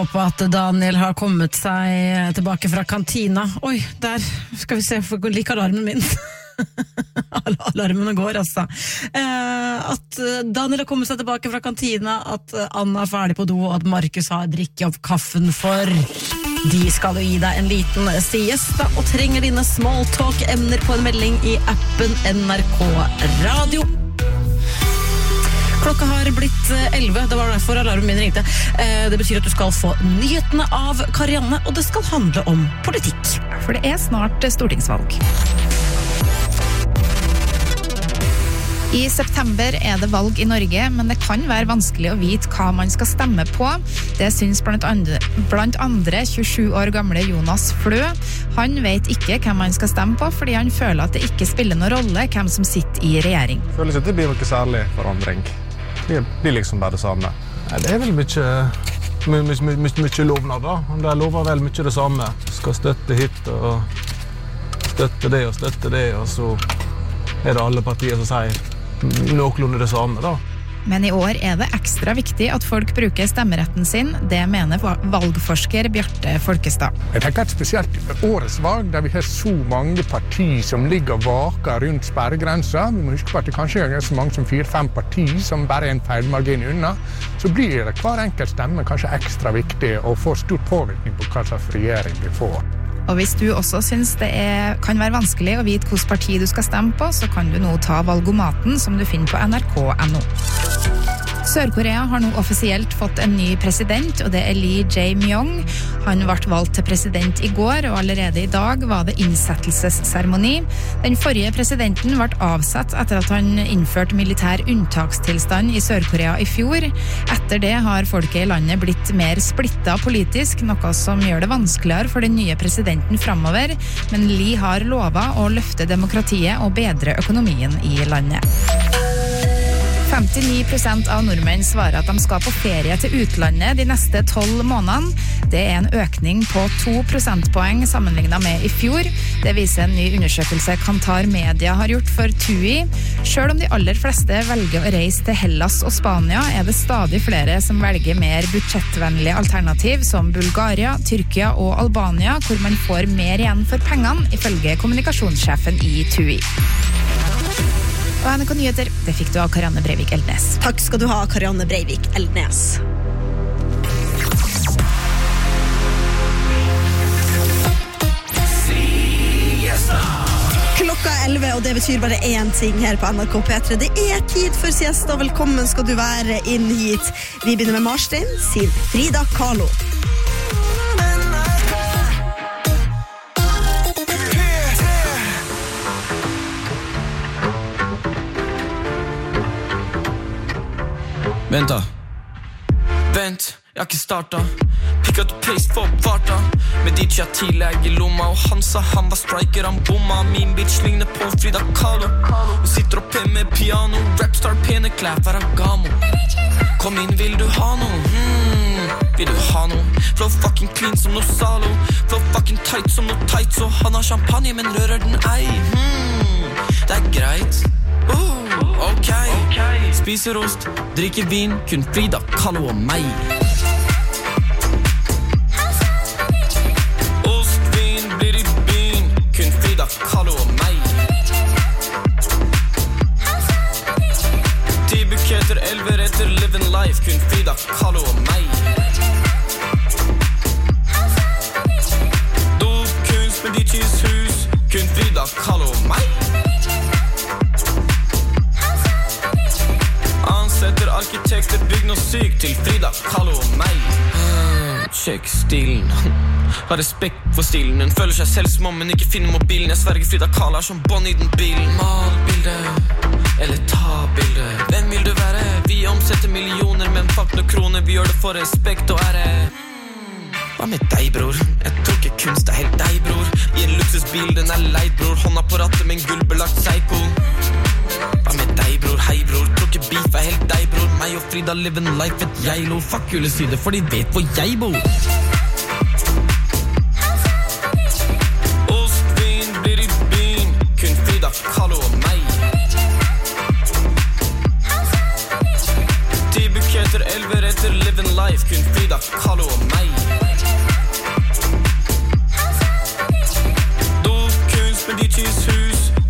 håpe at Daniel har kommet seg tilbake fra kantina. Oi, der skal vi se, for like alarmen min. Alarmene går, altså. At Daniel har kommet seg tilbake fra kantina, at Anna er ferdig på do, og at Markus har drikket opp kaffen for. De skal jo gi deg en liten siesta, og trenger dine smalltalk-emner på en melding i appen NRK Radio. Klokka har blitt 11, det var derfor alarmen min ringte. Det betyr at du skal få nyhetene av Karianne, og det skal handle om politikk. For det snart stortingsvalg. I september det valg i Norge, men det kan være vanskelig å vite hva man skal stemme på. Det synes blant andre 27 år gamle Jonas Flø. Han vet ikke hvem han skal stemme på, fordi han føler at det ikke spiller noen rolle hvem som sitter i regjering. Jeg føler ikke at det blir noe særlig forandring. Det blir liksom bare det samme. Det vel mye lovnad da. De lover vel mye det samme. Skal støtte hit og støtte det, og så det alle partier som sier noenlunde det samme da. Men i år det ekstra viktig at folk bruker stemmeretten sin. Det mener valgforsker Bjarte Folkestad. Jeg tenker at spesielt årets valg, der vi har så mange partier som ligger og vaker rundt sperregrensa. Vi må huske på at det kanskje så mange som 4-5 partier som bare en feilmargin unna. Så blir hver enkelt stemme kanskje ekstra viktig og får stor påvirkning på hva slags regjering vi får. Og hvis du også synes det kan være vanskelig å vite hvilket parti du skal stemme på, så kan du nå ta valgomaten som du finner på nrk.no. Sør-Korea har nå offisielt fått en ny president, og det Lee Jae-myung. Han ble valgt til president i går, og allerede i dag var det innsettelsesseremoni. Den forrige presidenten ble avsatt etter at han innførte militær unntakstilstand i Sør-Korea i fjor. Etter det har folket i landet blitt mer splittet politisk, noe som gjør det vanskeligere for den nye presidenten fremover, men Lee har lovet å løfte demokratiet og bedre økonomien i landet. 59% av nordmenn svarer at de skal på ferie til utlandet de neste 12 månedene. Det en økning på 2 prosentpoeng sammenlignet med i fjor. Det viser en ny undersøkelse Kantar Media har gjort for TUI. Selv om de aller fleste velger å reise til Hellas og Spania, det stadig flere som velger mer budsjettvennlige alternativ som Bulgaria, Tyrkia og Albania, hvor man får mer igjen for pengene, ifølge kommunikasjonssjefen i TUI. Og NRK Nyheter, det fikk du av Karianne Breivik Eldnes. Takk skal du ha, Karianne Breivik Eldnes. Klokka 11, og det betyr bare én ting her på NRK P3. Det tid for siesta. Velkommen skal du være inn hit. Vi begynner med Marstein, sin Frida Kahlo. Vent, jeg har ikke startet. Pick up the pace for farta. Med DJ tillegg i lomma, og han sa han var striker, han bomma. Min bitch ligner på Frida Kahlo. Hun sitter oppe med piano, rapstar, pene klær, Ferragamo. Kom inn, vil du ha noe? Vil du ha noe? Flow fucking clean som noe Salo. Flow fucking tight som noe tight. Så han har champagne, men rører den ei. Det greit. Ok. Spiser ost, drikker vin, kun Frida Kahlo og meg. Ost, vin, blir i byen, kun Frida Kahlo og meg. 10 buketter, 11 retter, living life, kun Frida Kahlo og meg. Kunst med DJs hus, kun Frida Kahlo og meg. Ansetter arkitekter, bygg noe sykt til Frida Kahlo og meg. Sjekk stilen. Har respekt for stilen. Hun føler seg selv som om hun ikke finner mobilen. Jeg sverger Frida Kahlo som bånd i den bilen. Mal bilde, eller ta bilde. Hvem vil du være? Vi omsetter millioner, men fuck noe kroner. Vi gjør det for respekt og ære. Hva med deg, bror? Jeg tror ikke kunst helt deg, bror. I en luksusbil, den leid, bror. Hånda på rattet med en gullbelagt psycho. Hva med deg, bror? Hei, bror. Tror ikke beef helt deg, bror. Meg og Frida live en life et jeg lo. Fuck kule syder, for de vet hvor jeg bor. Ost, vin, blir i byen, kun Frida Kahlo og meg. 10 buketter, 11 retter, live en life, kun Frida Kahlo og meg.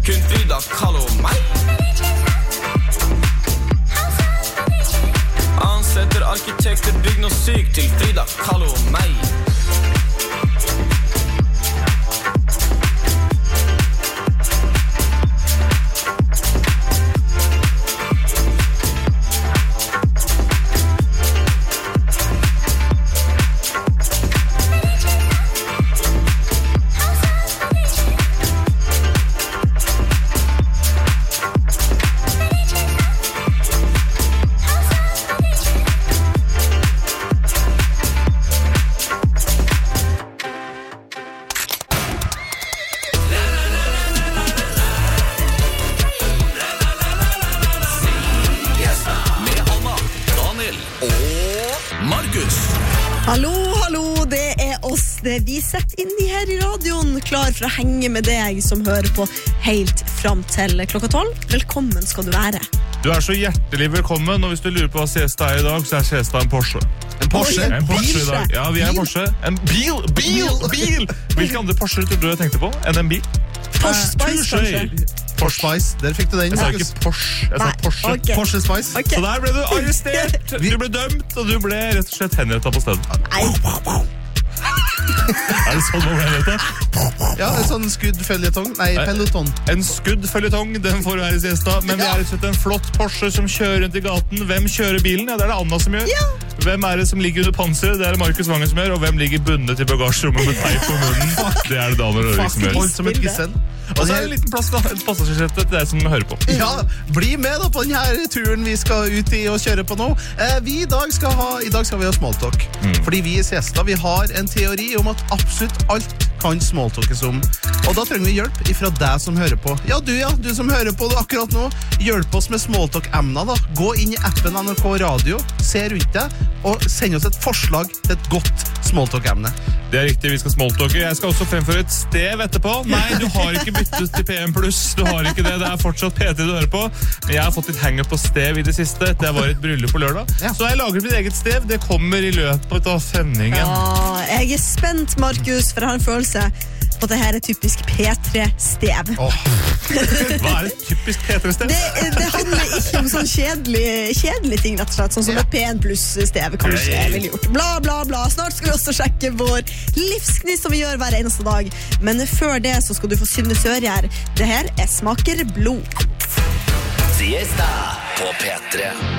kun Frida Kahlo og meg. Ansetter arkitekter, bygg noe sykt til Frida Kahlo og meg. Vi setter inn de her i radioen, klar for å henge med deg som hører på helt fram til klokka 12. Velkommen skal du være. Du så hjertelig velkommen, og hvis du lurer på hva siesta i dag, så siesta en Porsche. En Porsche? En Porsche i dag. Ja, vi en Porsche. En bil! Hvilke andre Porsche tror du jeg tenkte på enn en bil? Porsche Spice, kanskje? Porsche Spice, der fikk du den. Jeg sa ikke Porsche, jeg sa Porsche. Okay. Porsche Spice. Okay. Så der ble du arrestert, du ble dømt, og du ble rett og slett henrettet på stedet. Det sånn man ble henrettet? Ja, en sånn skuddføljetong. Nei, peloton. En skuddføljetong, den får du her i siesta. Men vi rett og slett en flott Porsche som kjører rundt i gaten. Hvem kjører bilen? Ja, det det Anna som gjør. Ja. Hvem det som ligger under panseret? Det det Markus Vangen som gjør. Og hvem ligger bundet i bagasjerommet med teip på munnen? Det det Daniel Rørik som gjør. Holdt som et gissel. Og så det en liten plass da, et passasjersete til deg som hører på. Ja, bli med da på denne turen vi skal ut i og kjøre på nå. I dag skal vi ha smalltalk. Fordi vi i Siesta, vi har en teori om at absolutt alt kan smalltalkes om. Og da trenger vi hjelp ifra deg som hører på. Ja, du som hører på det akkurat nå. Hjelp oss med smalltalk-emner da. Gå inn i appen NRK Radio, se rundt deg, og send oss et forslag til et godt smalltalk-emne. Det riktig, vi skal smalltalke. Jeg skal også fremføre et stev etterpå. Nei, du har ikke byttet til PM+. Du har ikke det. Det fortsatt P3 du hører på. Men jeg har fått litt hang-up på stev i det siste. Det var et bryllup på lørdag. Ja. Så jeg lager mitt eget stev. Det kommer i løpet av sendingen. Ja, jeg spent, Markus, for jeg har en følelse på at dette typisk P3-stev. Hva et typisk P3-stev? Det handler ikke om sånn kjedelig ting, rett og slett. Sånn som et P1+-stev kanskje ville gjort. Bla, bla, bla. Snart skal vi også sjekke vår livskniss som vi gjør hver eneste dag. Men før det så skal du få Synne Sørgjær. Det her Smaker blod. Siesta på P3.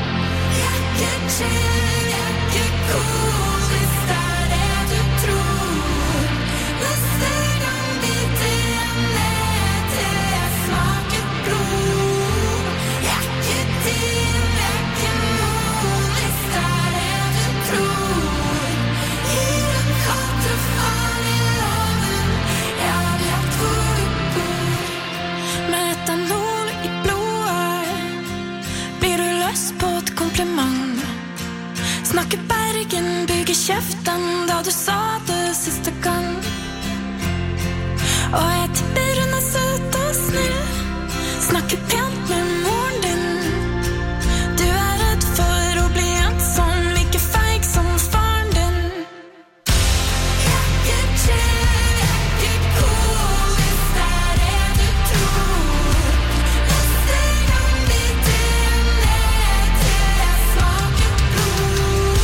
Snakker Bergen, bygger kjeften da du sa det siste gang. Og jeg tipper hun søt og snill, snakker pent med moren din. Du redd for å bli en sånn like feig som faren din. Jeg ikke chill, jeg ikke cool, hvis det du tror. Neste gang vi ned til jeg smaker blod.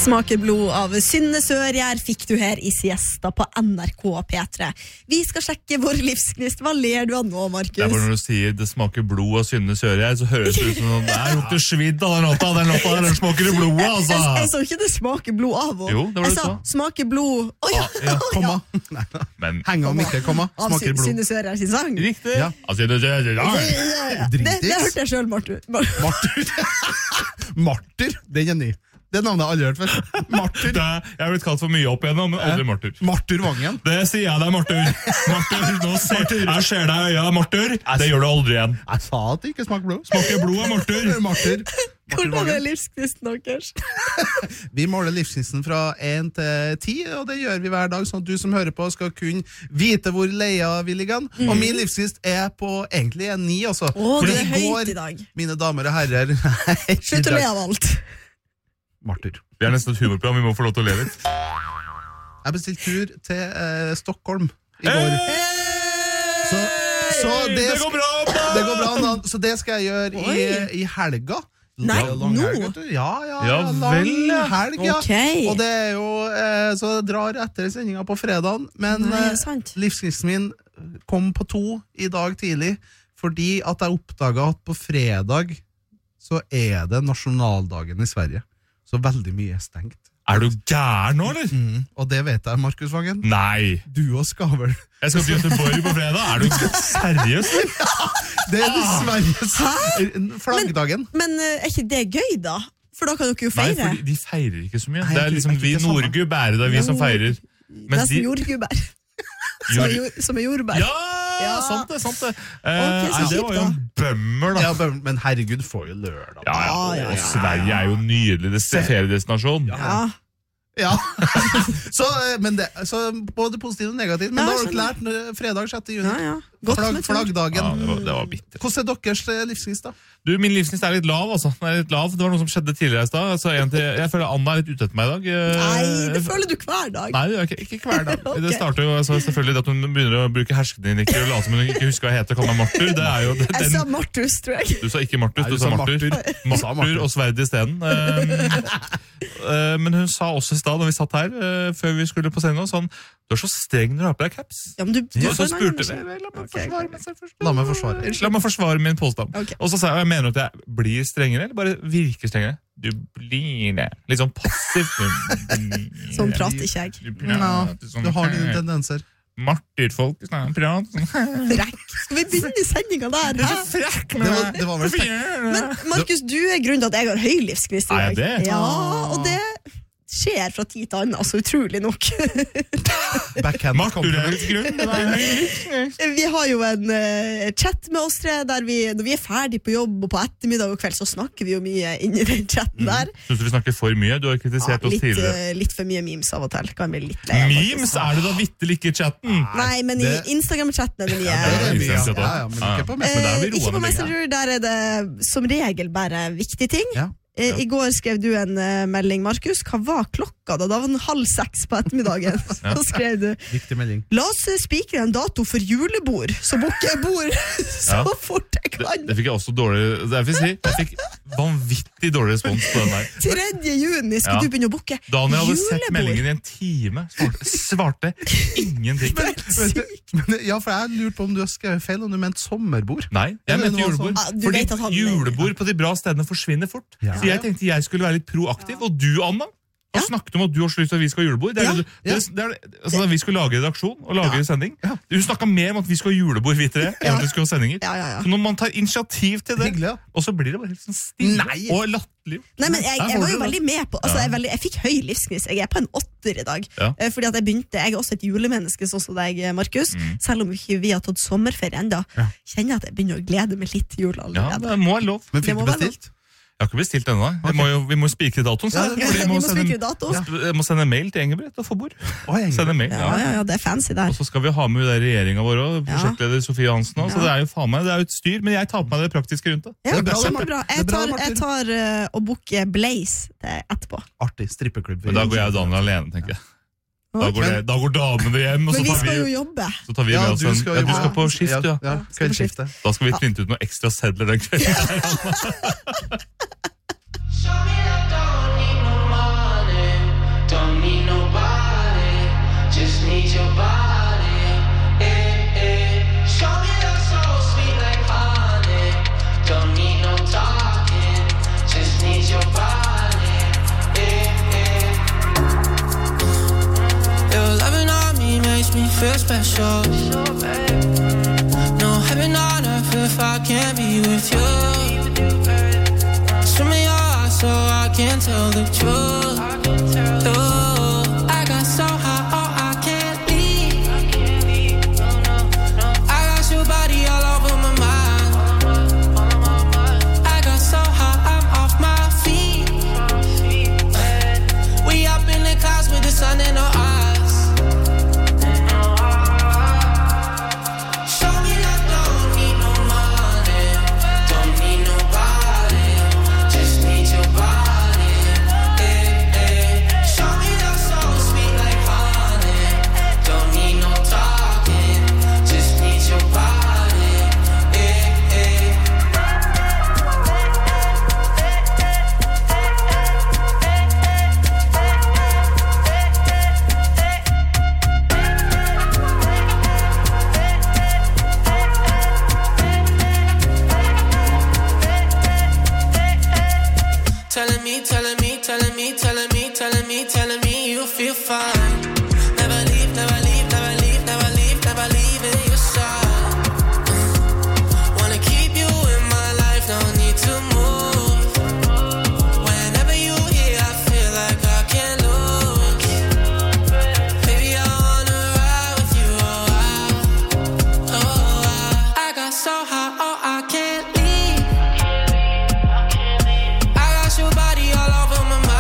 Smaker blod av Synne Sørgjær fikk du her i siesta på NRK P3. Vi skal sjekke vår livsgnist. Hva ler du av nå, Markus? Det er bare når du sier det smaker blod av Synne Sørgjær, så høres det ut som det lukter svidd av den låta. Den smaker det blodet, altså. Jeg sa ikke det smaker blod av henne. Jo, det var det jeg sa smaker blod. Ja, komma. Men Henger om ikke, komma. Smaker blod. Synne Sørgjær sin sang. riktig. Ja. Det hørte jeg selv, Martur. Martyr, den er ny. Det navnet har jeg aldri hørt før. Martyr. Jeg har blitt kalt for mye opp igjennom, men aldri Martyr. Martyr Vangen. Det sier jeg deg, Martyr. Jeg ser deg i øya, Martyr. Det gjør du aldri igjen. Jeg sa at det ikke smaker blod. Smaker blod av Martyr. Martyr. Hvordan er livsgnisten deres? Vi måler livsgnisten fra 1 til 10, og det gjør vi hver dag, sånn at du som hører på skal kunne vite hvor leia vi ligger. Og min livsgnist er på egentlig en 9, altså. Det er høyt i dag. Mine damer og herrer. Slutt å le av alt. Martyr. Vi er nesten et humorprogram, vi må få lov til å le litt. Jeg bestilte tur til Stockholm i går. Så det går bra, det går bra, da. Så det skal jeg gjøre i helga. Nei, Lang helg, nå? vet du. Ja, Ja lang vel, ja. helg, ja. Ok. Og det er jo, så jeg drar etter sendinga på fredagen, men Nei, er det sant? livsgnisten min kom på 2 i dag tidlig, fordi at jeg oppdaget at på fredag så er det nasjonaldagen i Sverige. Så veldig mye er stengt. Er du gæren nå, eller? Og det vet jeg, Markus Vangen. Nei. Du også skal vel. Jeg skal til Göteborg på fredag. Er du seriøs, eller? Det er Sveriges flaggdagen. Men er ikke det gøy, da? For da kan dere jo Nei, feire. for de feirer ikke så mye. Nei, Det er jeg liksom tror vi ikke det er nordgubb er det vi som feirer. Mens Nesten jordgubber. Som er jordbær. Ja, sant det. så Nei, det kjipt, var jo en bømmer, da. Ja, men herregud, får jo lørdag. Ja. Og Sverige er jo en nydelig feriedestinasjon. Ja. Så både positivt og negativt. Men Ja, da har jeg dere lært fredag 6. juni. Ja. Godt med tur. Flaggdagen. Det var bitter. Hvordan er deres livsgnist, da? Du, min livsgnist er litt lav, altså. Den er litt lav. Det var noe som skjedde tidligere i stad. Altså, jeg føler Anna er litt ute etter meg i dag. Nei, det føler du hver dag. Nei, det gjør ikke hver dag. Ok. Det starter jo selvfølgelig at hun begynner å bruke hersketeknikker og late som hun ikke husker hva jeg heter og kaller meg Martur. Det er jo Jeg sa Martus, tror jeg. Du sa ikke Martus, Nei, du sa Martur. Martur og sverd i steden. Men hun sa også i stad, når vi satt her, før vi skulle på scenen, sånn, du er så streng når du har på deg caps. Ja, men du Så får en spurte annen jeg, la meg Ok, forsvare ok. meg selv først. La meg forsvare. La meg forsvare min påstand. Ok. Og så sa jeg mener du at jeg blir strengere, eller bare virker strengere? Du blir det. Litt sånn passivt. Sånn prater ikke jeg. Du har dine tendenser. Martyrfolk prater sånn. Frekk. Skal vi begynne sendinga der? Hæ? Det var vel Men Markus, du er grunnen til at jeg har høy livsgnist i Er jeg dag. det? Ja, og det skjer fra tid til annen, altså utrolig nok. backhand Martur er litt grunn. Vi har jo en chat med oss tre, der når vi er ferdig på jobb og på ettermiddag og kveld, så snakker vi jo mye inn i den chatten der. Synes du vi snakker for mye? Du har kritisert oss tidligere. Litt for mye memes av og til. Kan bli litt lei av, Memes faktisk. er det da vitterlig ikke i chatten? Nei, men i det- Instagram-chatten er det mye. det er mye, Ja, men ikke på Men der er vi Ikke på roende lenge. Messenger, der er det som regel bare viktige ting. Ja. I går skrev du en melding, Markus. Hva var klokka da? Da var den 5:30 på ettermiddagen. Så skrev du Viktig melding. la oss spikre en dato for julebord, så booker jeg bord så Ja. fort jeg kan. Det fikk jeg også dårlig. Jeg fikk vanvittig dårlig respons på den der. 3. juni skal Ja. du begynne å booke Daniel hadde sett julebord. meldingen i en time. Svarte ingenting. Men, ja, for jeg lurte på om du har skrevet feil, om du mente sommerbord. Nei, jeg mente julebord. Ah, du vet at han- Fordi julebord på de bra stedene forsvinner fort. Ja. Så jeg tenkte jeg skulle være litt proaktiv. Og du, Anna, har snakket om at du har så lyst til at vi skal ha julebord. Det er, altså, da vi skulle lage redaksjon og lage sending. Du snakket mer om at vi skulle ha julebord, vet dere, enn at vi skulle ha sendinger. Ja. Så når man tar initiativ til det, Hyggelig, ja. og så blir det bare helt sånn stille Nei. og latterlig. Nei, men jeg var jo det. veldig med på altså, jeg fikk høy livsgnist. Jeg er på en 8 i dag. Ja. Fordi at jeg er også et julemenneske, sånn som deg, Markus. Selv om ikke vi har tatt sommerferie ennå, kjenner jeg at jeg begynner å glede meg litt til jul Ja, allerede. det må være lov. Men Det fikk må du være lov. bestilt? Jeg har ikke bestilt ennå. Vi må spikre datoen. Ja, Fordi Vi jeg må sende- spikre dato. Jeg må sende mail til Engebrett og få bord. Sende mail, Ja, det er fancy der. Og så skal vi ha med regjeringa vår òg. Prosjektleder Sofie Hansen også. Så det er jo faen meg, det er jo et styr. Men jeg tar på meg det praktiske rundt det. Ja, Det er bra, det. kjempebra. Det er bra, Jeg tar og booker Blaze til etterpå. Artig strippeklubb. Men da går jeg og Daniel alene, tenker jeg. Da går damene hjem, og Men vi så skal jo tar jobbe. vi med oss en... Ja, du skal på skift, ja. ja. Ja, kveldsskifte. Da skal vi printe ut noen ekstra sedler den kvelden. me feel special. No heaven on earth if I can't be with you. Swim in your eyes so I can tell the truth. I got so high, oh I can't leave. I got your body all over my mind. I got so high, I'm off my feet. We up in the clouds with the sun in our eyes. Telling me you feel fine. Never leave, never leave, never leave, never leave, never leave in your side. Wanna keep you in my life, no need to move. Whenever you here, I feel like I can't lose. Baby, I wanna ride with you, I got so high, oh I can't leave. I got your body all over my mind.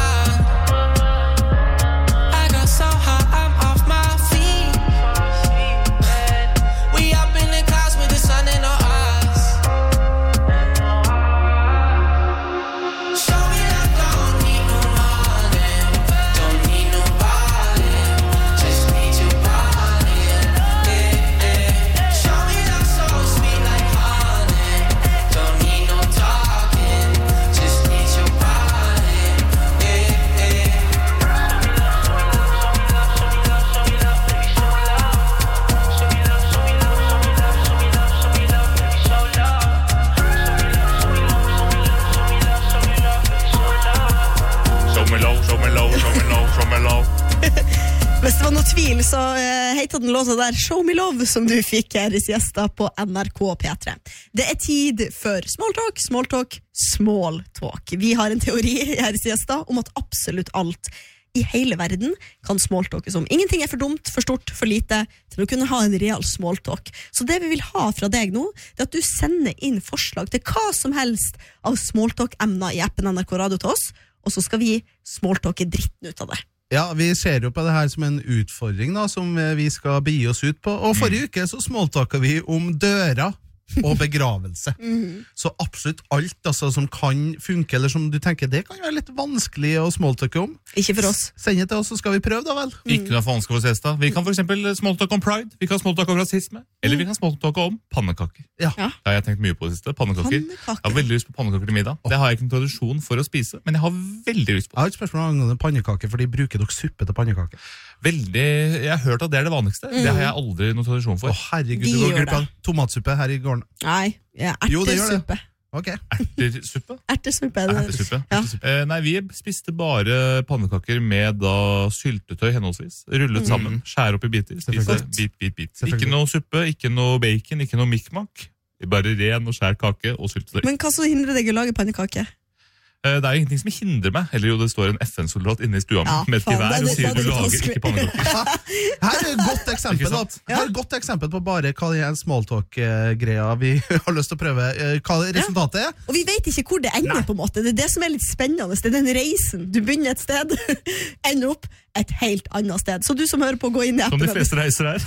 Hvis det var noe tvil, så heter den låta der Show Me Love, som du fikk her i siesta på NRK P3. Det tid for smalltalk, smalltalk, smalltalk. Vi har en teori her i siesta om at absolutt alt i hele verden kan smalltalkes om. Ingenting for dumt, for stort, for lite til å kunne ha en real smalltalk. Så det vi vil ha fra deg nå, det at du sender inn forslag til hva som helst av smalltalk-emner i appen NRK Radio til oss, og så skal vi smalltalke dritten ut av det. Ja, vi ser jo på det her som en utfordring da, som vi skal begi oss ut på. Og forrige uke så smalltalket vi om døra og begravelse. Så absolutt alt altså, som kan funke, eller som du tenker, det kan være litt vanskelig å smalltalke om. Ikke for oss. Send det til oss, så skal vi prøve da vel. Ikke noe for vanskelig for oss da. Vi kan for eksempel smalltalke om pride, vi kan smalltalke om rasisme, eller vi kan smalltalke om pannekaker. Ja. Det har jeg tenkt mye på det siste, pannekaker. Jeg har veldig lyst på pannekaker til middag. Det har jeg ikke en tradisjon for å spise, men jeg har veldig lyst på det. Jeg har et spørsmål angående pannekaker, fordi bruker dere suppe til pannekaker? Veldig, jeg har hørt at det er det vanligste. Det har jeg aldri noen tradisjon for. Herregud, du går glipp av tomatsuppe her i gården. Nei, ertesuppe. Ok. Ertesuppe? Ertesuppe. Ja. Nei, vi spiste bare pannekaker med da syltetøy henholdsvis. Rullet sammen, skjære opp i biter, spise bit. Ikke noe suppe, ikke noe bacon, ikke noe mikmak. Bare ren og skjær kake og syltetøy. Men hva så hindrer deg å lage pannekake? Det er ingenting som hindrer meg. Eller jo, det står en FN-soldat inne i stua med et gevær og sier du lager ikke pannekaker. Her er et godt eksempel da. Her er et godt eksempel på bare hva det er en smalltalk-greia vi har lyst til å prøve. Hva resultatet er. Og vi vet ikke hvor det ender på en måte. Det er det som er litt spennende. Det er den reisen. Du begynner et sted, ender opp et helt annet sted. Så du som hører på, gå inn i appen. Som de fleste reiser her.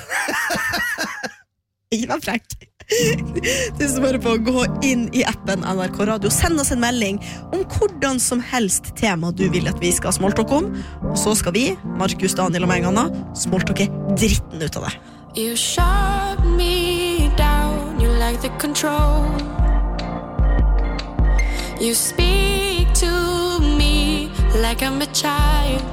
Ikke vær frekk. Du som hører på, gå inn i appen NRK Radio. Send oss en melding om hvordan som helst tema du vil at vi skal smalltalke om. Og så skal vi, Markus, Daniel og meg, Anna, smalltalke dritten ut av det. You shut me down, you like the control. You speak to me like I'm a child.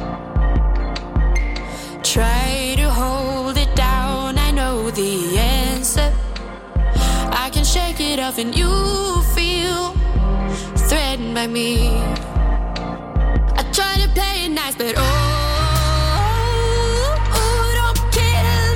Try to hold it down, I know the answer. I can shake it off and you feel threatened by me. I try to play it nice, but don't kill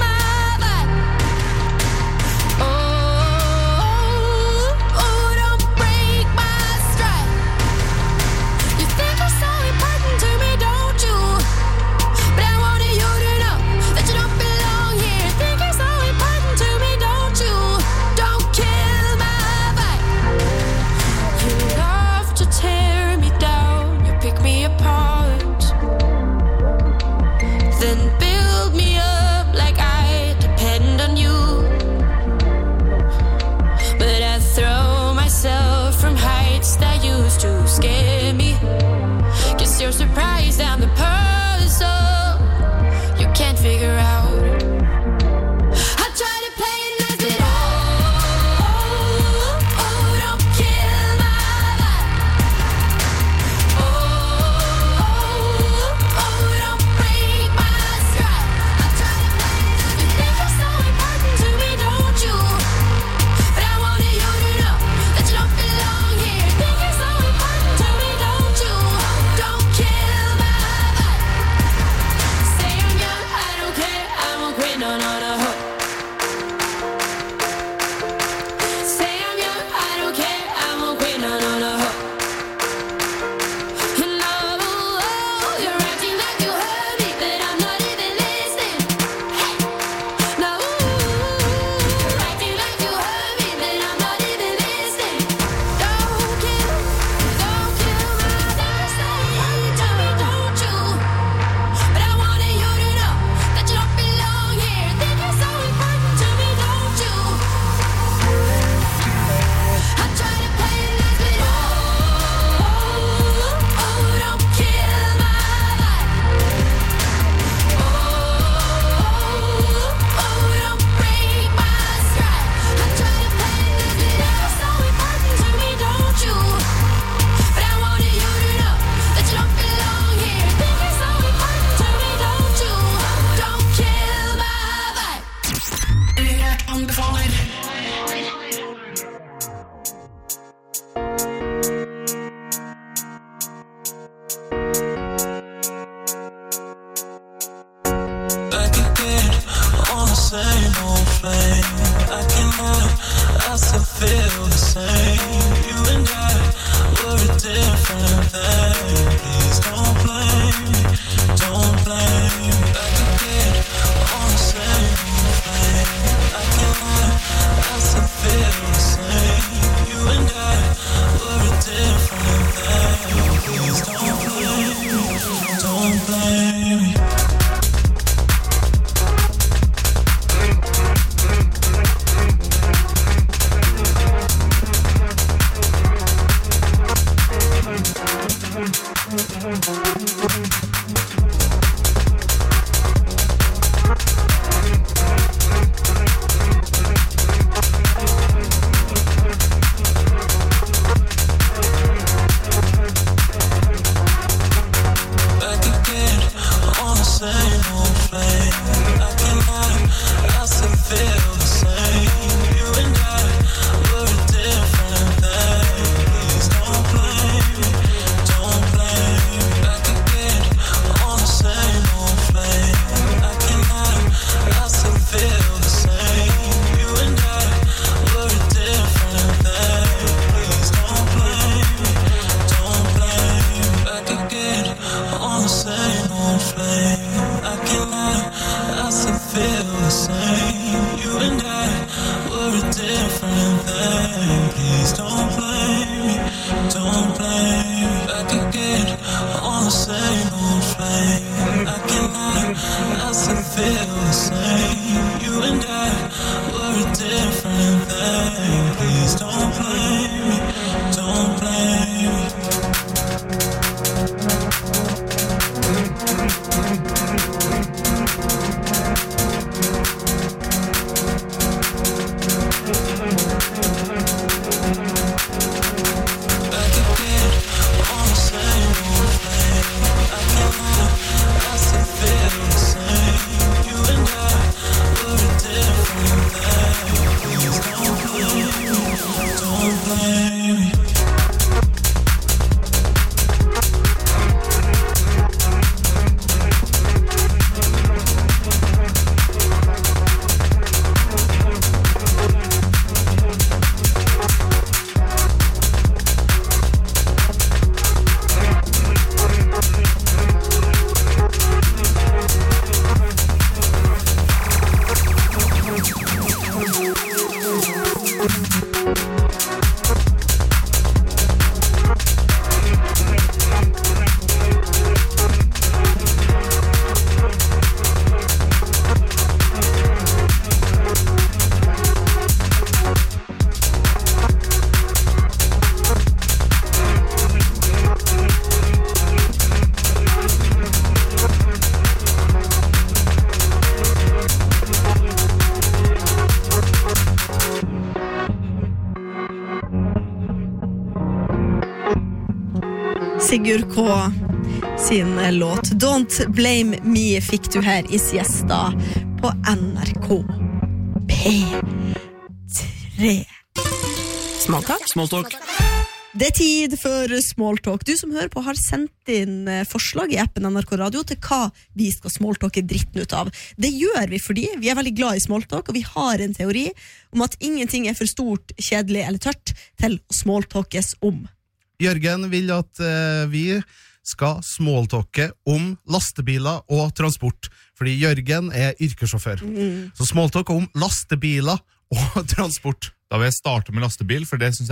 Sigurd K sin låt Don't Blame Me fikk du her i siesta på NRK P3. Smalltalk. Det tid for smalltalk. Du som hører på har sendt inn forslag i appen NRK Radio til hva vi skal smalltalke dritten ut av. Det gjør vi fordi vi er veldig glad i smalltalk, og vi har en teori om at ingenting er for stort, kjedelig eller tørt til å smalltalkes om. Jørgen vil at vi skal smalltalke om lastebiler og transport, fordi Jørgen er yrkessjåfør. Så smalltalk om lastebiler og transport. Da vil jeg starte med lastebil, for det synes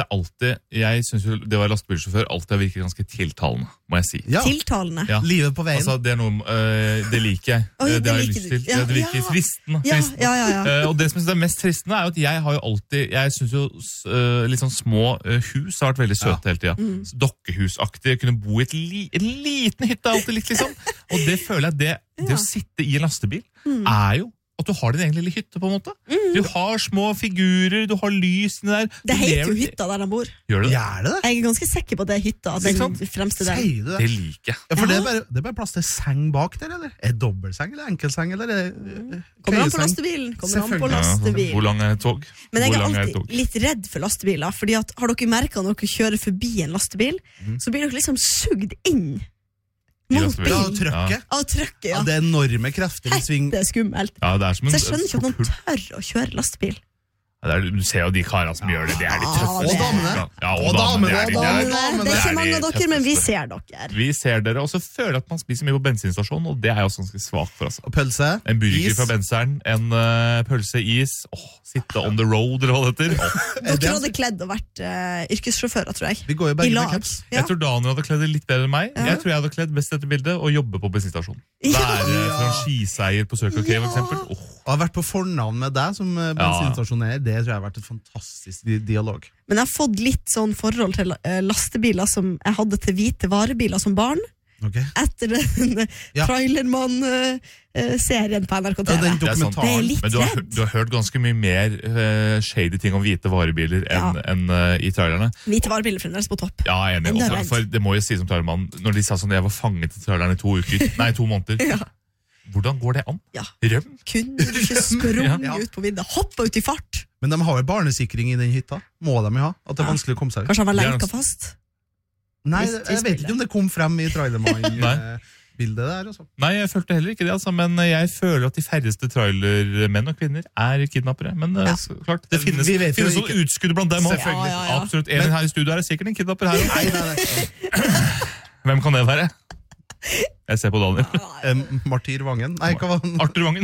jeg synes jo det å være lastebilsjåfør alltid har virket ganske tiltalende, må jeg si. Ja. Tiltalende? Ja. Livet på veien. Altså, det er noe, det liker jeg. Det har jeg lyst til. Ja, det virker fristende. Ja. Og det som jeg synes er mest fristende er jo at jeg har jo alltid, jeg synes jo litt sånn små hus har vært veldig søte hele tiden. Dokkehusaktig, kunne bo i en liten hytte alltid litt, liksom. Og det føler jeg, det å sitte i en lastebil er jo at du har din egen lille hytte på en måte. Du har små figurer, du har lysene der. Det heter jo hytta der de bor. Gjør det? Gjør det? Jeg er ganske sikker på det hytta, den fremste der. Sier du det? Det liker jeg. Ja, for det er bare plass til seng bak der, eller? Er det dobbeltseng, eller enkelseng, eller Kommer an på lastebilen. Hvor lang er tog? Men jeg er alltid litt redd for lastebiler, fordi at har dere merket når dere kjører forbi en lastebil, så blir dere liksom sugd inn. Av trøkket. Ja, det er enorme krefter i sving. Det er skummelt. Ja, det er som så jeg skjønner ikke at noen tør å kjøre lastebil. Du ser jo de karene som gjør det. Det er de tøffe. Og damene. Ja, og damene. Det er ikke mange av dere, men vi ser dere. Vi ser dere, og så føler jeg at man spiser mye på bensinstasjonen, og det er jo ganske svagt for oss. Pølse, en burger is. Fra benseren, en pølse, is, sitte on the road, eller hva det heter. Dere hadde kledd og vært yrkessjåfører, tror jeg. Vi går jo begge med caps. Jeg tror Daniel hadde kledd det litt bedre enn meg. Jeg tror jeg hadde kledd best dette bildet og jobbe på bensinstasjonen. Være franchiseier på Circle K, for eksempel. Jeg har vært på fornavn med deg som bensinstasjoner. Det tror jeg har vært et fantastisk dialog. Men jeg har fått litt sånn forhold til lastebiler som jeg hadde til hvite varebiler som barn. Etter den Trailermann-serien på NRK TV. Det er litt men du har hørt ganske mye mer shady ting om hvite varebiler enn i trailerne. Hvite varebiler fremdeles på topp. Ja, jeg er enig. Også, for det må jo si som trailermann, når de sa sånn, jeg var fanget i traileren i 2 måneder. Hvordan går det an? Røm? Kunne du ikke sprunge ut på vidda? Hoppa ut i fart? Men de har jo barnesikring i den hytta. Må de jo ha? At det er vanskelig å komme seg ut. Kanskje han var lenka fast? Nei, jeg vet ikke om det kom frem i trailermann-bildet der. Også. Nei, jeg følte heller ikke det, altså, men jeg føler at de færreste trailermenn og kvinner er kidnappere. Men klart, det finnes noen utskudd blant dem også. Absolutt. En her i studio er sikkert en kidnapper her. Nei. Hvem kan det være? Jeg ser på Daniel. Martyr Vangen. Nei, hva var den? Arthur Vangen.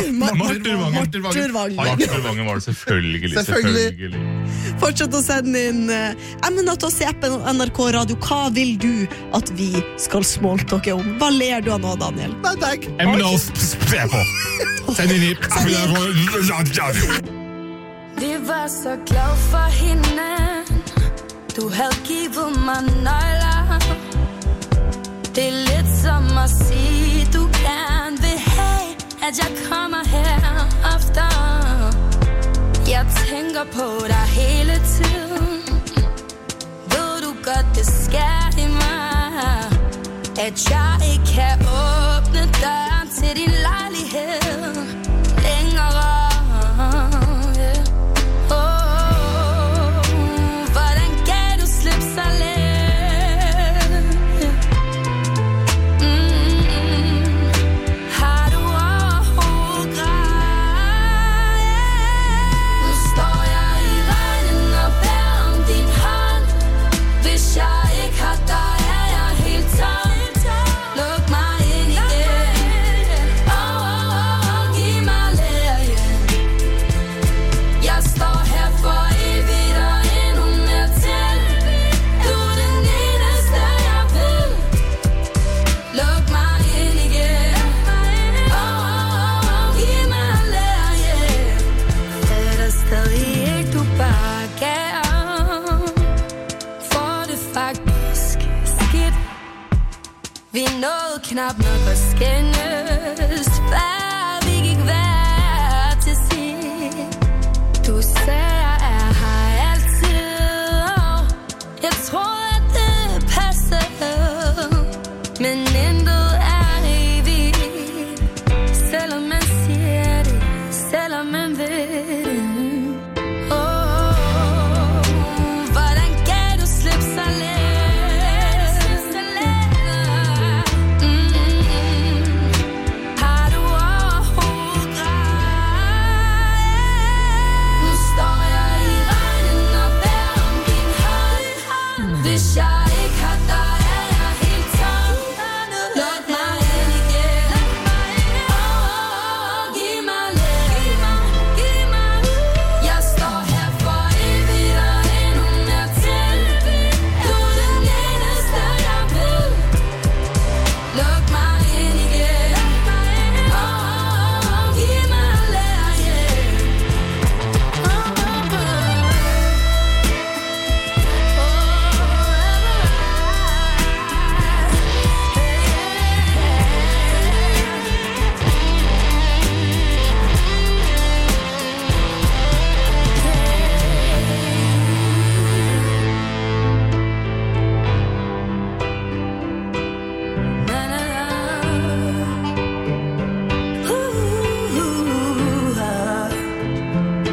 Martyr Vangen var det selvfølgelig. Fortsett å sende inn emner til oss i appen NRK Radio. Hva vil du at vi skal smalltalke om? Hva ler du av nå, Daniel? Nei, takk. Emner se på. Send inn i Vi var så glad for hende. Du havde givet mig nøgler. Det er lidt som at sige, du gerne vil have, at jeg kommer her ofte. Jeg tænker på dig hele tiden. Ved du godt, det sker i mig, at jeg ikke kan åbne døren til din lejlighed længere. Hvordan kan du slippe så let? Vi nåede knap nok at skændes, før vi gik hver til sit. Du sagde, jeg er her altid, og jeg tror, at det passer.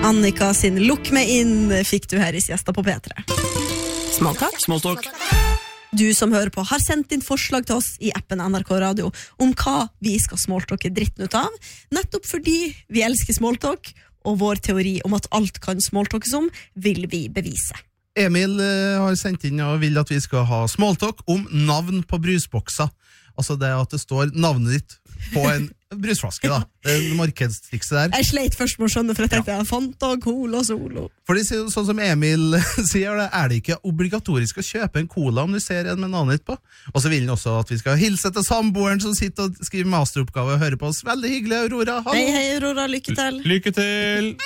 Annika sin Lukk meg inn fikk du her i Siesta på P3. Smalltalk. Du som hører på har sendt inn forslag til oss i appen NRK Radio om hva vi skal smalltalke dritten ut av, nettopp fordi vi elsker smalltalk, og vår teori om at alt kan smalltalkes om, vil vi bevise. Emil har sendt inn og vil at vi skal ha smalltalk om navn på brusbokser. Altså det at det står navnet ditt på en brusflaske da. Det markedstrikset der. Jeg sleit først med å skjønne, for jeg tenkte Fanta, Cola, Solo. Fordi sånn som Emil sier det, det ikke obligatorisk å kjøpe en cola om du ser en med navnet ditt på. Og så vil han også at vi skal hilse til samboeren som sitter og skriver masteroppgave og hører på oss. Veldig hyggelig, Aurora. Hallo. Hei, Aurora, lykke til. Lykke til!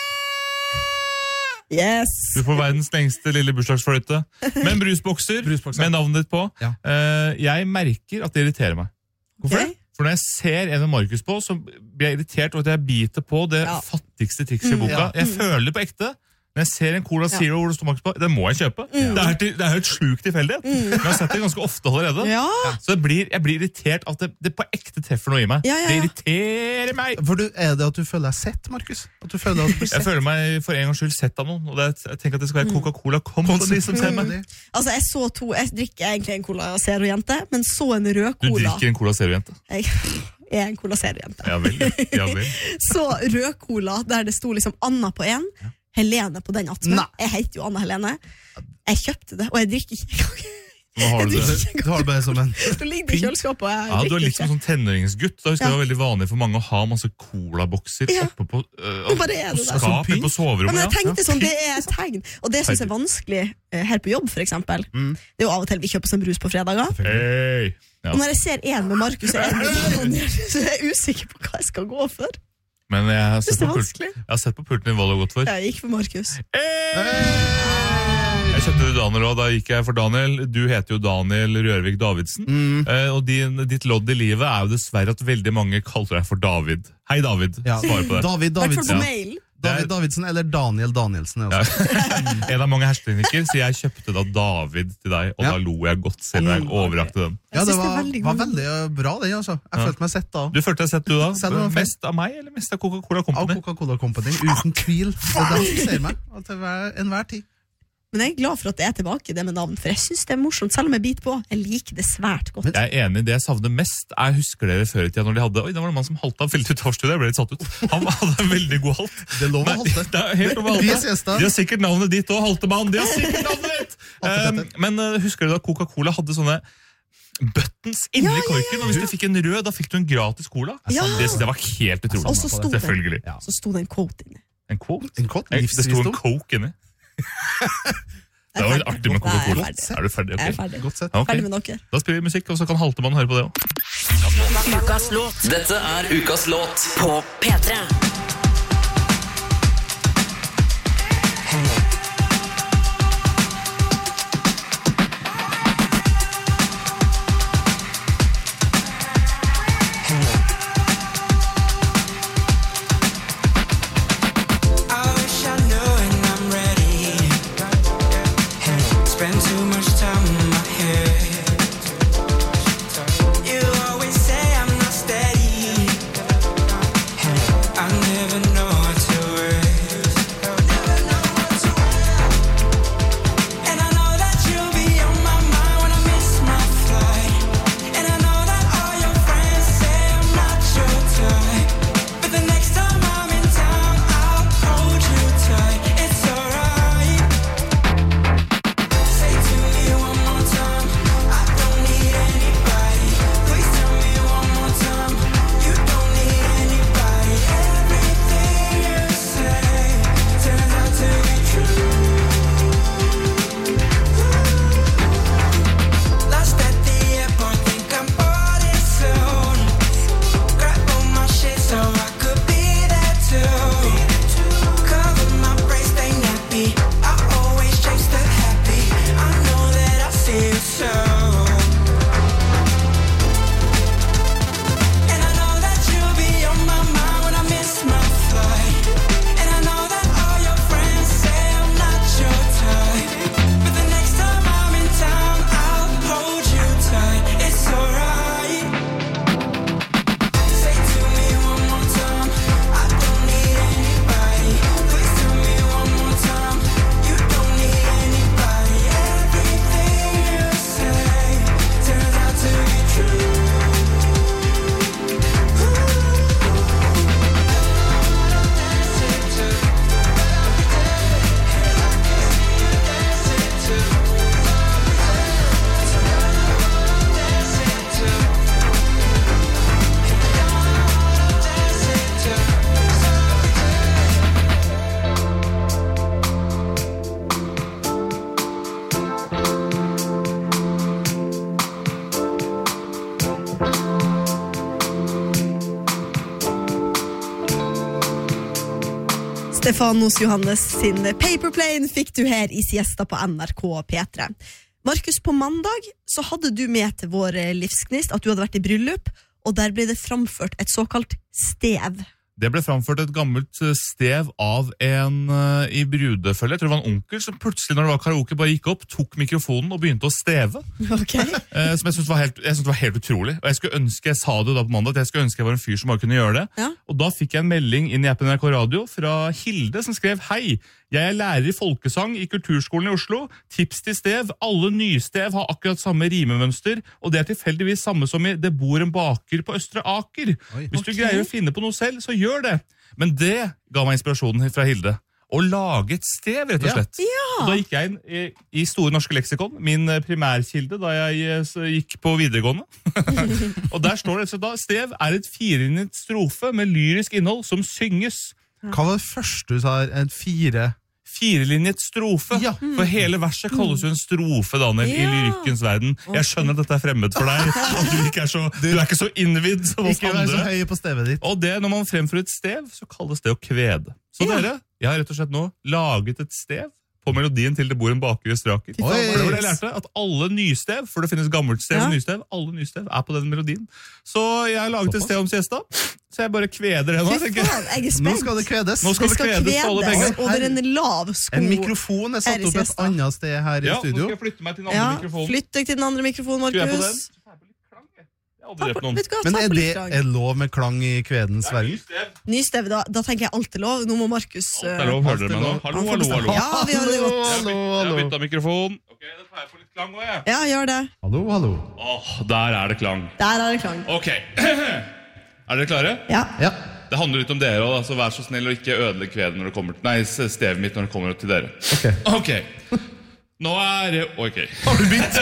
Yes. Du får verdens lengste lille bursdagsfløyte. Med en brusbokser med navnet ditt på. Ja. Jeg merker at det irriterer meg. Hvorfor det? For når jeg ser en med Markus på, så blir jeg irritert over at jeg biter på det fattigste trikset i boka. Jeg føler det på ekte. Når jeg ser en Cola Zero hvor det står Markus på, det må jeg kjøpe. Det er jo et sjukt tilfeldighet. Jeg har sett det ganske ofte allerede. Så jeg blir irritert at det på ekte treffer noe i meg. Det irriterer meg. For er det at du føler deg sett, Markus? At du føler at du blir sett? Jeg føler meg for en gangs skyld sett av noen, og jeg tenker at det skal være Coca-Cola Company som ser meg. Altså, jeg drikker egentlig en Cola Zero-jente, men så en rød Cola. Du drikker en Cola Zero-jente? Jeg er en Cola Zero-jente. Ja vel. Så rød Cola, der det sto liksom Anna på en, Helene på den attmen. Jeg heter jo Anna Helene. Jeg kjøpte det, og jeg drikker ikke engang. Hva har du det? Du har det bare som en Du ligger i kjøleskapet, og jeg du er litt som sånn tenåringsgutt. Da husker jeg det var veldig vanlig for mange å ha masse colabokser oppe på skapet på soverommet. Men jeg tenkte sånn, det er et tegn. Og det synes jeg er vanskelig her på jobb, for eksempel. Det er jo av og til vi kjøper sånn brus på fredager. Og når jeg ser en med Markus og en med Daniel, så er jeg usikker på hva jeg skal gå for. Men jeg har sett på pulten din hva du har gått for. Jeg gikk for Markus. Jeg kjøpte Daniel også, da gikk jeg for Daniel. Du heter jo Daniel Rørvik Davidsen. Og ditt lodd i livet er jo dessverre at veldig mange kaller deg for David. Hei David, svar på det. David Davidsen. David Davidsen eller Daniel Danielsen. En av mange hersketeknikker, så jeg kjøpte da David til deg, og da lo jeg godt selv når jeg overrakte den. Ja, det var veldig bra det, altså. Jeg følte meg sett da. Du følte deg sett du da? Mest av meg, eller mest av Coca-Cola Company? Av Coca-Cola Company, uten tvil. Det er den som ser meg, til enhver tid. Men jeg er glad for at jeg er tilbake i det med navn, for jeg synes det er morsomt, selv om jeg biter på. Jeg liker det svært godt. Jeg er enig, det jeg savner mest, jeg husker dere før i tiden når de hadde, det var en mann som halta veldig ut av studiet, jeg ble litt satt ut. Han hadde en veldig god halt. Det er lov å halte. Det er helt lov å halte. De har sikkert navnet ditt også, haltemann, de har sikkert navnet ditt! Men husker dere da Coca-Cola hadde sånne buttons inni korken, og hvis du fikk en rød, da fikk du en gratis cola. Det synes jeg var helt utrolig. Og så sto det en quote inni. En quote? Det sto en coke inni. Det var litt artig med Coca-Cola. Er du ferdig? Jeg er ferdig. Godt sett. Ferdig med dere. Da spiller vi musikk, og så kan Haltemann høre på det også. Ukas låt. Dette er Ukas låt På P3. I Stefanos Johannes sin Paperplane fikk du her I siesta på NRK P3. Markus, på mandag så hadde du med til vår livsgnist at du hadde vært I bryllup, og der ble det framført et såkalt stev. Det ble framført et gammelt stev av en I brudefølge. Jeg tror det var en onkel som plutselig når det var karaoke bare gikk opp, tok mikrofonen og begynte å steve. Okay. Som jeg synes var helt utrolig. Og jeg skulle ønske, jeg sa det da på mandag, at jeg skulle ønske jeg var en fyr som bare kunne gjøre det. Ja. Og da fikk jeg en melding inn I appen NRK Radio fra Hilde som skrev: Hei, jeg lærer I folkesang I Kulturskolen I Oslo. Tips til stev. Alle nystev har akkurat samme rimemønster, og det tilfeldigvis samme som I Det bor en baker på Østre Aker. Hvis du greier å finne på noe selv, så gjør det. Men det ga meg inspirasjonen fra Hilde. Å lage et stev, rett og slett. Ja. Og da gikk jeg inn I Store Norske Leksikon, min primærkilde da jeg gikk på videregående. Og der står det, så da stev et 4-linjet strofe med lyrisk innhold som synges. Hva var det første du sa? En 4-linjet strofe. Ja. For hele verset kalles jo en strofe, Daniel, I lyrikkens verden. Jeg skjønner at dette fremmed for deg, og du ikke så innvidd som oss Ikke andre. vær så høy på stevet ditt. Og det, når man fremfører et stev, så kalles det å kvede. Så dere, jeg har rett og slett nå laget et stev på melodien til Det bor en baker I Østre Aker. Oi. For det var det jeg lærte, at alle nystev, for det finnes gammelt stev og nystev, alle nystev på den melodien. Så jeg har laget et stev om siesta, så jeg bare kveder det nå. Fy faen, jeg spent. Nå skal det kvedes. Nå skal det kvedes på alle penger. over en lav sko. En mikrofon satt opp et annet sted her I Ja, nå skal studio. jeg flytte meg til den andre mikrofonen. Flytt deg til den andre mikrofonen, Skal jeg på den? Markus. Jeg har aldri drept noen. Vet du hva, Men ta på litt det klang. lov med klang I kvedens verden? Nystev, da tenker jeg alt lov. Nå må Markus... Det lov, hører dere meg nå? Hallo, hallo, hallo. Ja, vi hører det godt. Jeg har byttet mikrofon. Ok, da tar jeg på litt klang også, jeg. Ja, gjør det. Hallo, hallo. Der det klang. Der det klang. Ok. Dere klare? Ja. Ja. Det handler litt om dere også, så vær så snill å ikke ødelegge kveden når det kommer til... Nei, stevet mitt når det kommer til dere. Ok. Nå det... Ok. Har du begynt?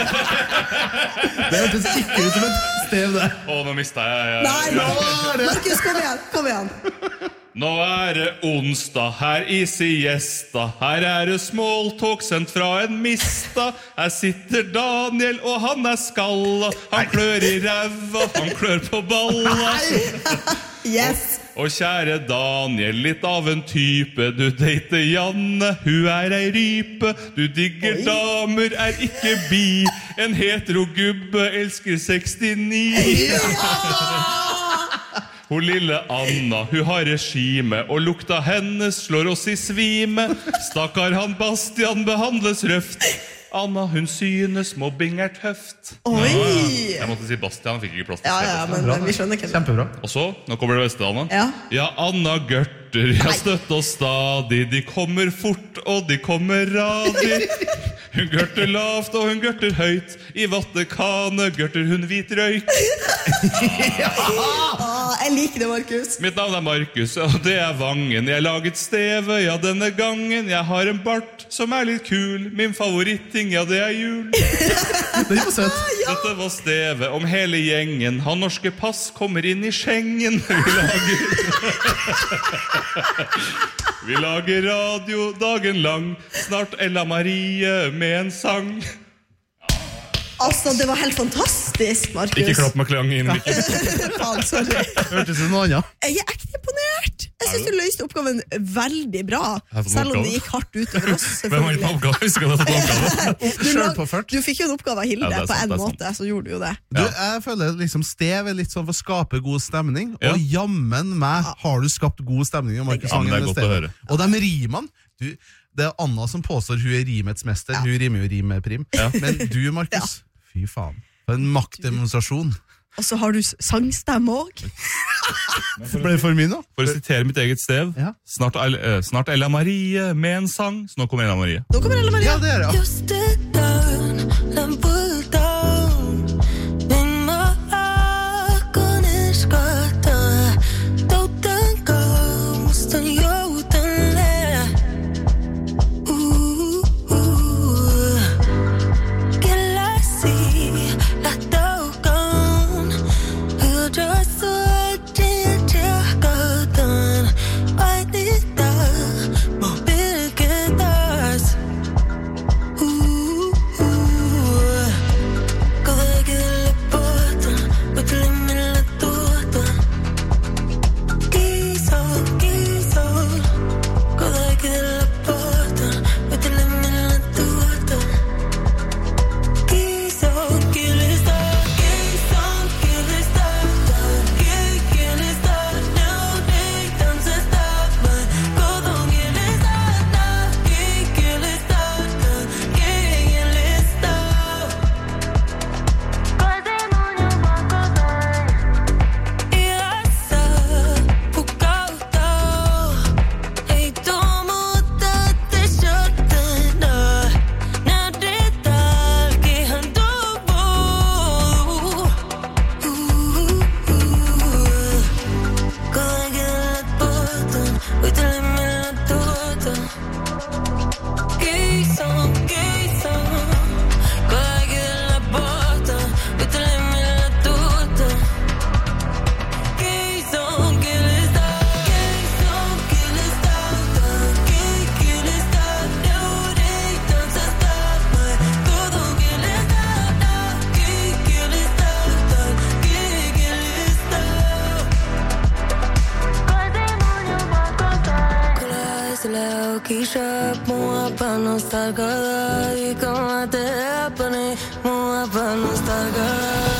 Det hørtes ikke ut som et stev der. Nå mistet jeg... Nei, Markus, kom igjen. Nå det onsdag her I siesta. Her det smalltalk sendt fra en mista. Her sitter Daniel, og han skalla. Han klør I ræva, han klør på balla. Yes. Og kjære Daniel, litt av en type. Du dater Janne, hun ei rype. Du digger damer, ikke bi. En hetero gubbe elsker 69. Hun lille Anna, hun har regime, og lukta hennes slår oss I svime. Stakkar han Bastian behandles røft. Anna, hun synes mobbing tøft. Oi! Jeg måtte si Bastian, han fikk ikke plass til Ja, men vi skjønner ikke det. Kjempebra. Og så, nå kommer det beste, Anna. Ja. Anna Gørter, jeg støtt og stadig. De kommer fort, og de kommer radig. Hun gørter lavt, og hun gørter høyt. I Vatikanet gørter hun hvit røyk. Jeg liker det, Markus. Mitt navn Markus, og det Vangen. Jeg laget steve, ja denne gangen. Jeg har en bart som litt kul. Min favoritting, ja det jul. Det var søtt. Dette var steve om hele gjengen. Han norske pass kommer inn I Schengen. Vi lager radio dagen lang. Snart Ella Marie med en sang. Altså, det var helt fantastisk, Markus. Ikke klapp med klang inn. Faen, sorry. Hørtes det noe annet? Jeg ekte imponert. Jeg synes du løste oppgaven veldig bra. fått Selv om oppgave. det gikk hardt utover oss, Hvem var inne på oppgave? Husker du at jeg hadde fått oppgave? Selvpåført. Du fikk jo en oppgave av Hilde Ja, det er på sant, en det er sant. måte, så gjorde du jo det. Du, jeg føler liksom stev litt sånn for å skape god stemning, Ja. og jammen meg har du skapt god stemning. Markus Ja, men det Vangen med godt å stev. høre. Og de rimene, du, det Anna som påstår hun rimets mester, hun rimer jo rim med prim. Men du, Markus, fy faen, for en maktdemonstrasjon. Og så har du sangstemme også. Ble det for mye nå? For å sitere mitt eget stev. Ja. Snart Ella Marie med en sang. Så nå kommer Ella Marie. Nå kommer Ella Maria. Ja, det det. You stood down and pulled down in my akonisgata. Dóttan ghost and jótanlega. Galaxy, lagt á gán. Hugdra svo til gatan. Bæði dag, má byrja das. pa' no estar cagada y como te pone, mueva pa' no estar cagada.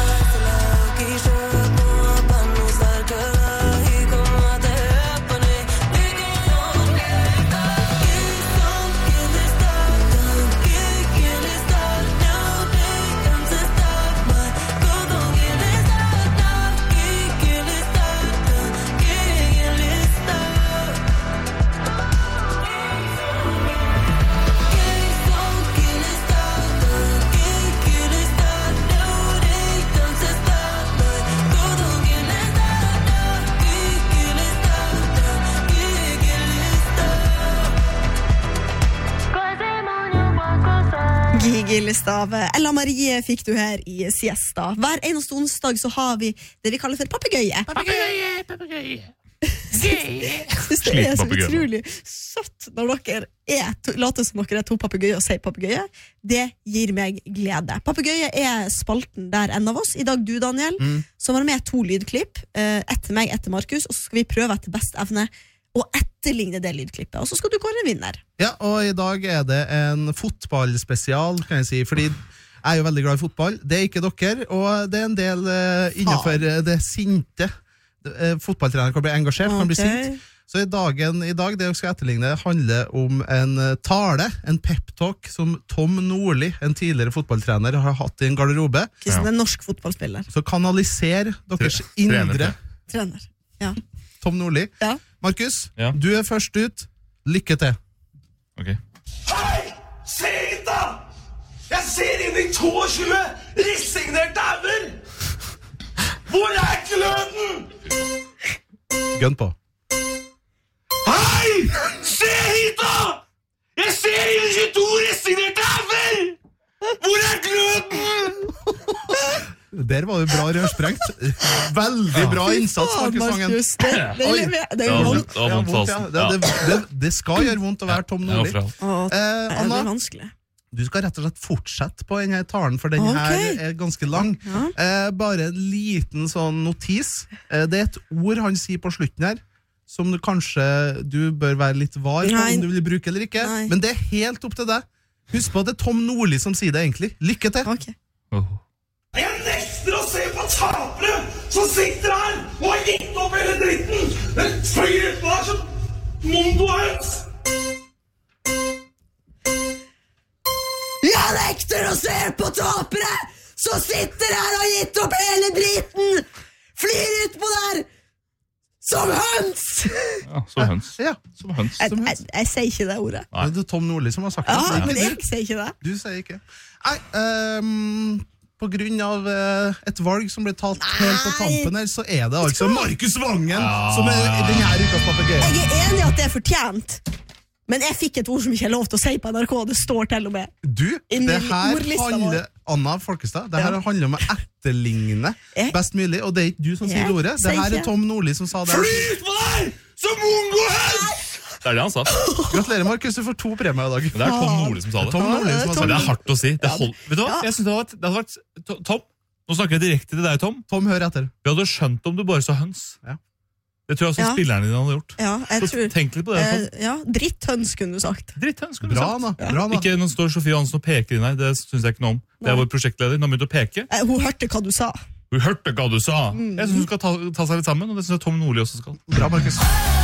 Gigilist av Ella Marie fikk du her i Siesta. Hver eneste onsdag så har vi det vi kaller for papegøye. Synes det er så utrolig søtt når dere later som dere er to papegøye og sier papegøye. Det gir meg glede. Papegøye er spalten der en av oss, i dag du Daniel, som har med 2 lydklipp, etter meg, etter Markus, og så skal vi prøve etter best evne og etterligne det lydklippet, og så skal du kåre en vinner. Ja, og i dag er det en fotballspesial, kan jeg si, fordi jeg er jo veldig glad i fotball. Det er ikke dere, og det er en del innenfor det sinte. Fotballtrener kan bli engasjert, kan bli sint. Så i dag, det jeg skal etterligne, handler om en tale, en pep-talk, som Tom Nordli, en tidligere fotballtrener, har hatt i en garderobe. Som en norsk fotballspiller. Så kanaliser deres indre trener, ja. Tom Nordli. Ja. Markus, du er først ut. Lykke til. Ok. Hei! Se hit da! Jeg ser inn i 22 resignert dæver! Hvor er gløden? Gønn på. Hei! Se hit da! Jeg ser inn i 22 resignert dæver! Hvor er gløden? Der var det bra rørsprengt. Veldig bra innsats, Markus. Det skal gjøre vondt å være Tom Nordli. Anna, du skal rett og slett fortsette på denne talen, for denne her er ganske lang. Bare en liten sånn notis. Det er et ord han sier på slutten her, som du bør være litt var på om du vil bruke eller ikke. Men det er helt opp til deg. Husk på at det er Tom Nordli som sier det egentlig. Lykke til. Jeg nekter å se på tapere som sitter her og har gitt opp hele dritten. Den flyr ut på deg som mondohøns. Jeg nekter å se på tapere som sitter her og har gitt opp hele dritten. Flyr ut på der som høns. Ja, som høns. Ja, som høns. Jeg sier ikke det ordet. Nei, det er Tom Nordli som har sagt det. Ja, men jeg sier ikke det. Du sier ikke. Nei, på grunn av et valg som ble talt helt på tampen her, så er det altså Markus Vangen som er i denne ukas papegøye. Jeg er enig i at det er fortjent, men jeg fikk et ord som ikke er lov til å si på NRK, det står til og med. Du, det her handler, Anna Folkestad, det her handler om å etterligne best mulig, og det er ikke du som sier ordet, det her er Tom Nordli som sa det. Flyt på deg, som mongohøns! Det er det han sa. Gratulerer, Markus, du får 2 premier i dag. Det er Tom Nordli som sa det. Tom Nordli som sa det. Det er hardt å si. Vet du hva? Jeg synes det hadde vært Tom, nå snakker jeg direkte til deg, Tom. Tom, hør etter. Vi hadde skjønt om du bare sa høns. Det tror jeg også spillerne dine hadde gjort. Ja, jeg tror. Tenk litt på det, Tom. Ja, dritthøns kunne du sagt. Dritthøns kunne du sagt. Bra, Anna. Ikke når står Sofie Hansen og peker inn her, det synes jeg ikke noe om. Det er vår prosjektleder, hun har begynt å peke. Hun hørte hva du sa. Jeg synes hun skal ta seg litt sammen, og det synes jeg Tom Nordli også skal. Bra, Markus.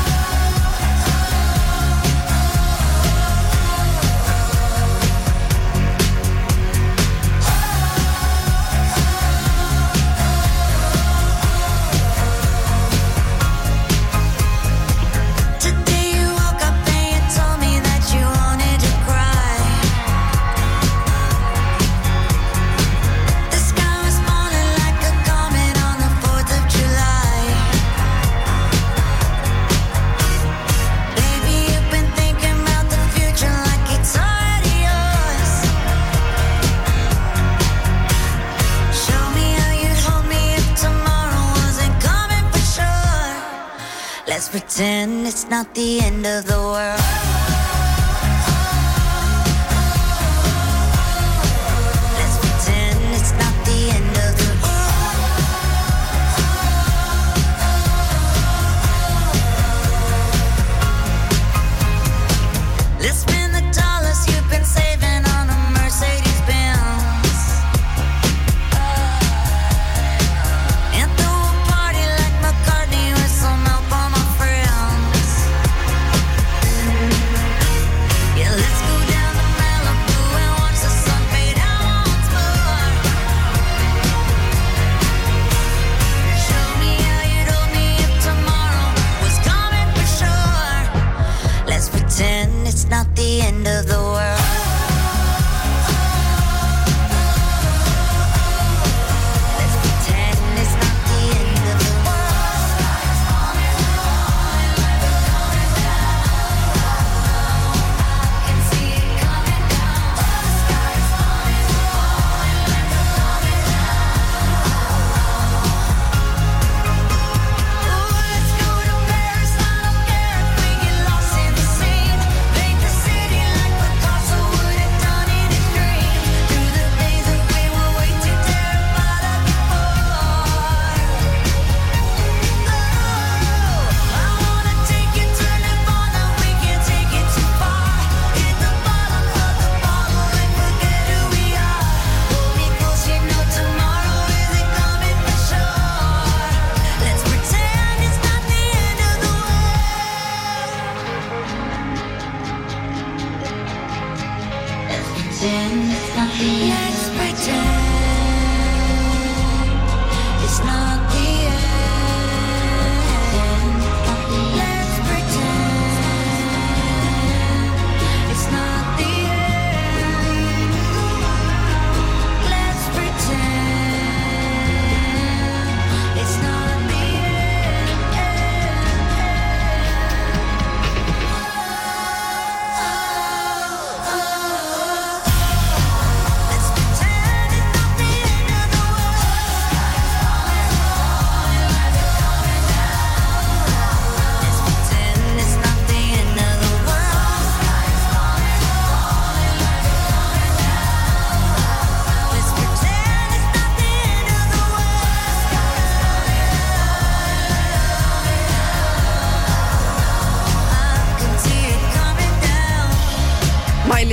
Let's pretend it's not the end of the world. Let's pretend it's not the end of the world. Let's spin the top.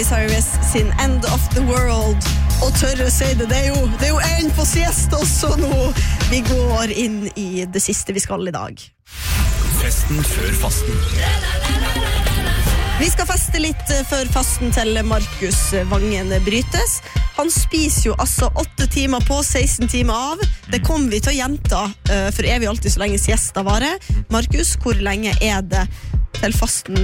Cyrus sin End of the World. Og tørre si det, det er jo en på siesta også nå. Vi går inn i det siste vi skal i dag. Festen før fasten. Vi skal feste litt før fasten til Markus Vangen brytes. Han spiser jo altså 8 timer på, 16 timer av. Det kommer vi til å gjenta for evig alltid så lenge siesta varer. Markus, hvor lenge er det til fasten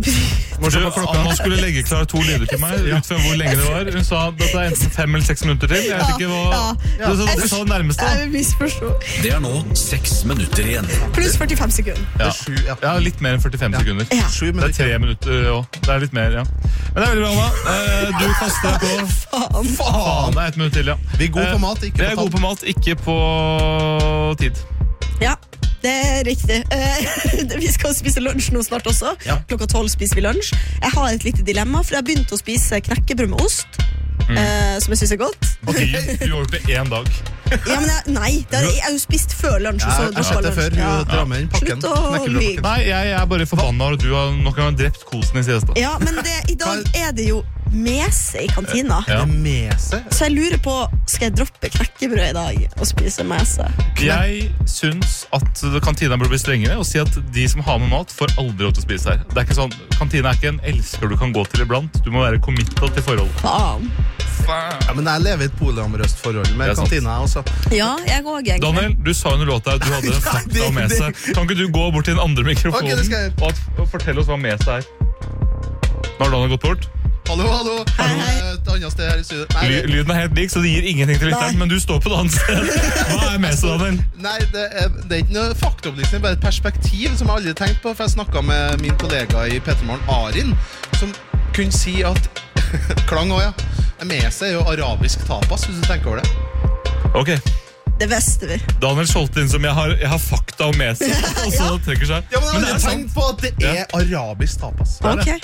Anna skulle legge klar 2 lyder til meg ut fra hvor lenge det var. Hun sa at det er enten 5 eller 6 minutter til. Jeg vet ikke hva du sa det nærmeste. Jeg misforstå. Det er nå 6 minutter igjen. Pluss 45 sekunder. Ja, litt mer enn 45 sekunder. Ja. Det er 3 minutter også. Det er litt mer, ja. Men det er veldig bra, Anna. Du kaster deg på Faen, det er 1 minutt til, ja. Vi er gode på mat, ikke på Vi er gode på mat, ikke på tid. Ja, det er riktig. Vi skal spise lunsj nå snart også. Klokka 12 spiser vi lunsj. Jeg har et lite dilemma, for jeg har begynt å spise knekkebrød med ost. Som jeg synes er godt. Ok, du har gjort det 1 dag. Ja, men jeg har jo spist før lunsj. Jeg har sett det før, hun drar med inn pakken. Slutt å lyge. Nei, jeg er bare forbannet, og du har nok en gang drept kosen i siesta. Ja, men i dag er det jo mese i kantina. Mese? Så jeg lurer på, skal jeg droppe knekkebrød i dag og spise mese? Jeg synes at kantina burde bli strengere og si at de som har med mat får aldri lov til å spise her. Det er ikke sånn, kantina er ikke en elsker du kan gå til iblant. Du må være committed til forhold. Faen. Ja, men jeg lever i et polyamorøst forhold med kantina også. Ja, jeg går egentlig. Daniel, du sa under låta at du hadde fakta om mese. Kan ikke du gå bort til den andre mikrofonen og fortelle oss hva mese er? Nå har Daniel gått bort. Hallo. Et annet sted her i studio. Lyden er helt lik, så det gir ingenting til lytteren, men du står på det andre stedet. Hva er mese, Daniel? Nei, det er ikke noe faktaopplysning, bare et perspektiv som jeg aldri tenkt på, for jeg snakket med min kollega i Petermorgen, Arin, som kunne si at klang også, mese er jo arabisk tapas, hvis du tenker over det. Ok. Det visste vi. Daniel skjoldte inn som jeg har fakta om mese, og så trekker seg. Ja, men jeg har tenkt på at det er arabisk tapas.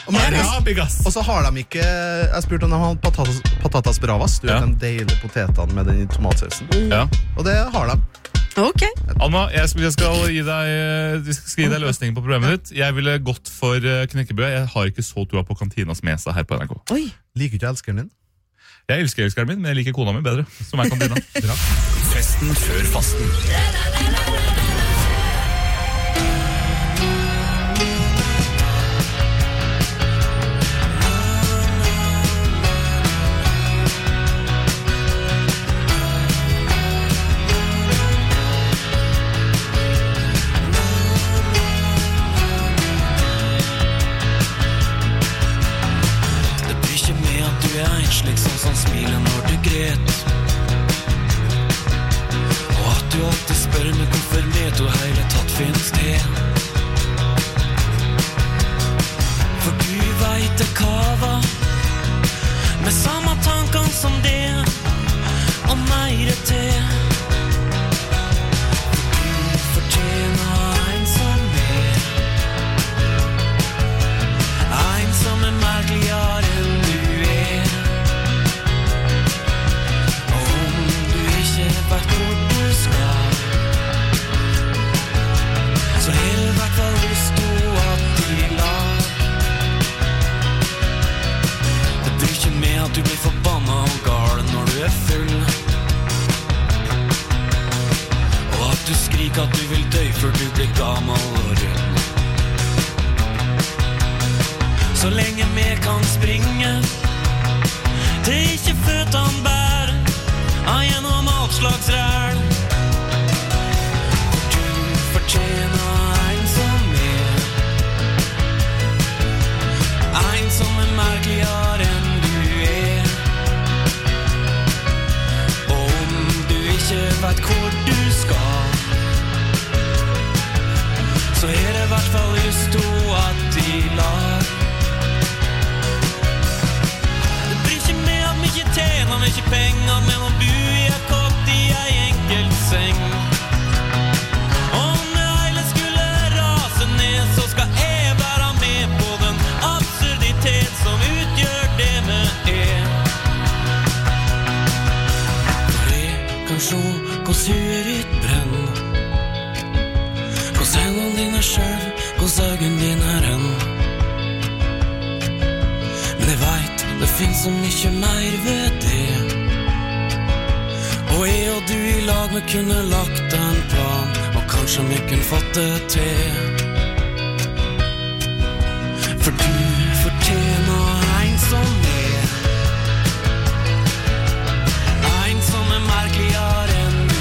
Og så har de ikke, jeg spurte om de har patatas bravas, du vet de deilige potetene med den tomatsausen. Og det har de. Ok. Anna, jeg skal gi deg løsningen på problemet ditt. Jeg ville gått for knekkebrød. Jeg har ikke så troa på kantinas mese her på NRK. Oi. Liker du elskeren din? Jeg elsker elskeren min, men jeg liker kona mi bedre, som er kantina. Bra. Festen før fasten. Slik som smiler når du gret. Og at du alltid spør meg hvorfor vet du hele tatt finnes det. For du vet det kava med samme tankene som det, og mer til. For du fortjener en som er merkeligere enn du er. Vet hvor du skal, så har jeg hvert fall lyst til at de lar. Det bryr ikke med at du blir forbannet og gal når du er full, og at du skriker at du vil dø før du blir gammel og rund. Så lenge vi kan springe til ikke føttene bærer gjennom alt slags ræl. For du fortjener en som er merkeligere enn du er. Og om du ikke vet hvor du skal, så er det i hvert fall lyst til at de lar. Det bryr ikke med at vi ikke tjener mye penger, men å bo i et kott i en enkelt seng. Om det hele skulle rase ned, så skal jeg være med på den absurditet som utgjør det vi er. For jeg kan se hvordan huet ditt brenner, hvordan hendene dine selv, hvordan øynene dine renner. Men jeg vet Det finns så mye mer ved det. Og jeg og du I lag vi kunne lagt en plan, og kanskje vi kunne fått det til. For du fortjener en som en som merkeligere enn du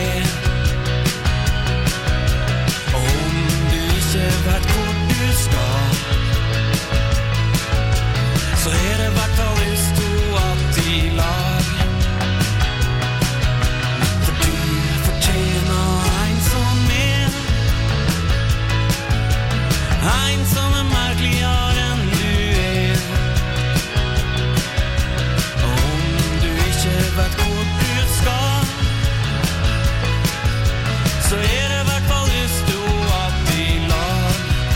Og om du ikke vet hvor du skal, så det hvert fall lyst til at I lag. For du fortjener en som merkeligere enn du Og om du ikke vet hvor du skal, så det hvert fall lyst til at I lag.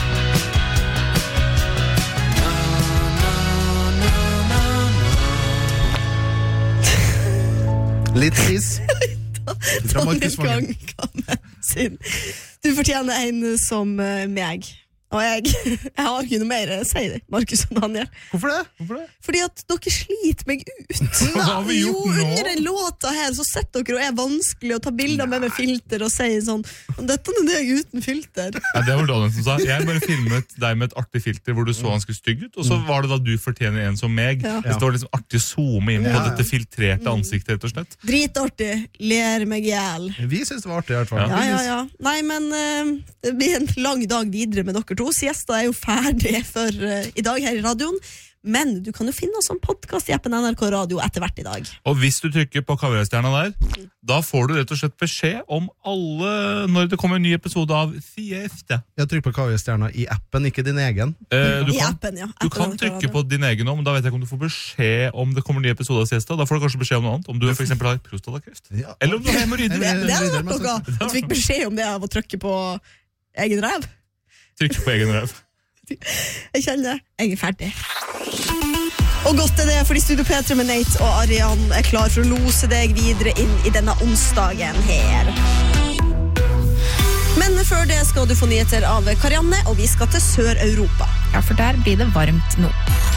Litt ris. Fra Markus Vangen. Du fortjener en som meg. Og jeg har ikke noe mer å si det, Markus og Daniel. Hvorfor det? Fordi at dere sliter meg ut. Hva har vi gjort nå? Under den låta her så setter dere og vanskelig å ta bilder med filter og sier sånn, dette er deg uten filter. Ja, det var Daniel som sa. Jeg bare filmet deg med et artig filter hvor du så ganske stygg ut, og så var det da du fortjener en som meg. Det står liksom artig zoome inn på dette filtrerte ansiktet, rett og slett. Dritartig, ler meg ihjel. Vi synes det var artig I hvert fall. Ja. Nei, men det blir en lang dag videre med dere to. Siesta jo ferdig for I dag her I radioen, men du kan jo finne oss som podcast I appen NRK Radio etter hvert I dag. Og hvis du trykker på kamerastjerna der, da får du rett og slett beskjed om når det kommer en ny episode av Siesta. Jeg trykker på kamerastjerna I appen, ikke din egen. I appen, ja. Du kan trykke på din egen om, men da vet jeg ikke om du får beskjed om det kommer en ny episode av Siesta. Da får du kanskje beskjed om noe annet, om du for eksempel har prostatakreft. Eller om du har hemorrider. Det hadde vært noe. Du fikk beskjed om det av å trykke på egen ræv. Trykk på egen røv. Jeg kjenner, jeg ferdig. Og godt det, fordi Studio P3 med Nate og Arian klar for å lose deg videre inn I denne onsdagen her. Men før det skal du få nyheter av Karianne, og vi skal til Sør-Europa. Ja, for der blir det varmt nå.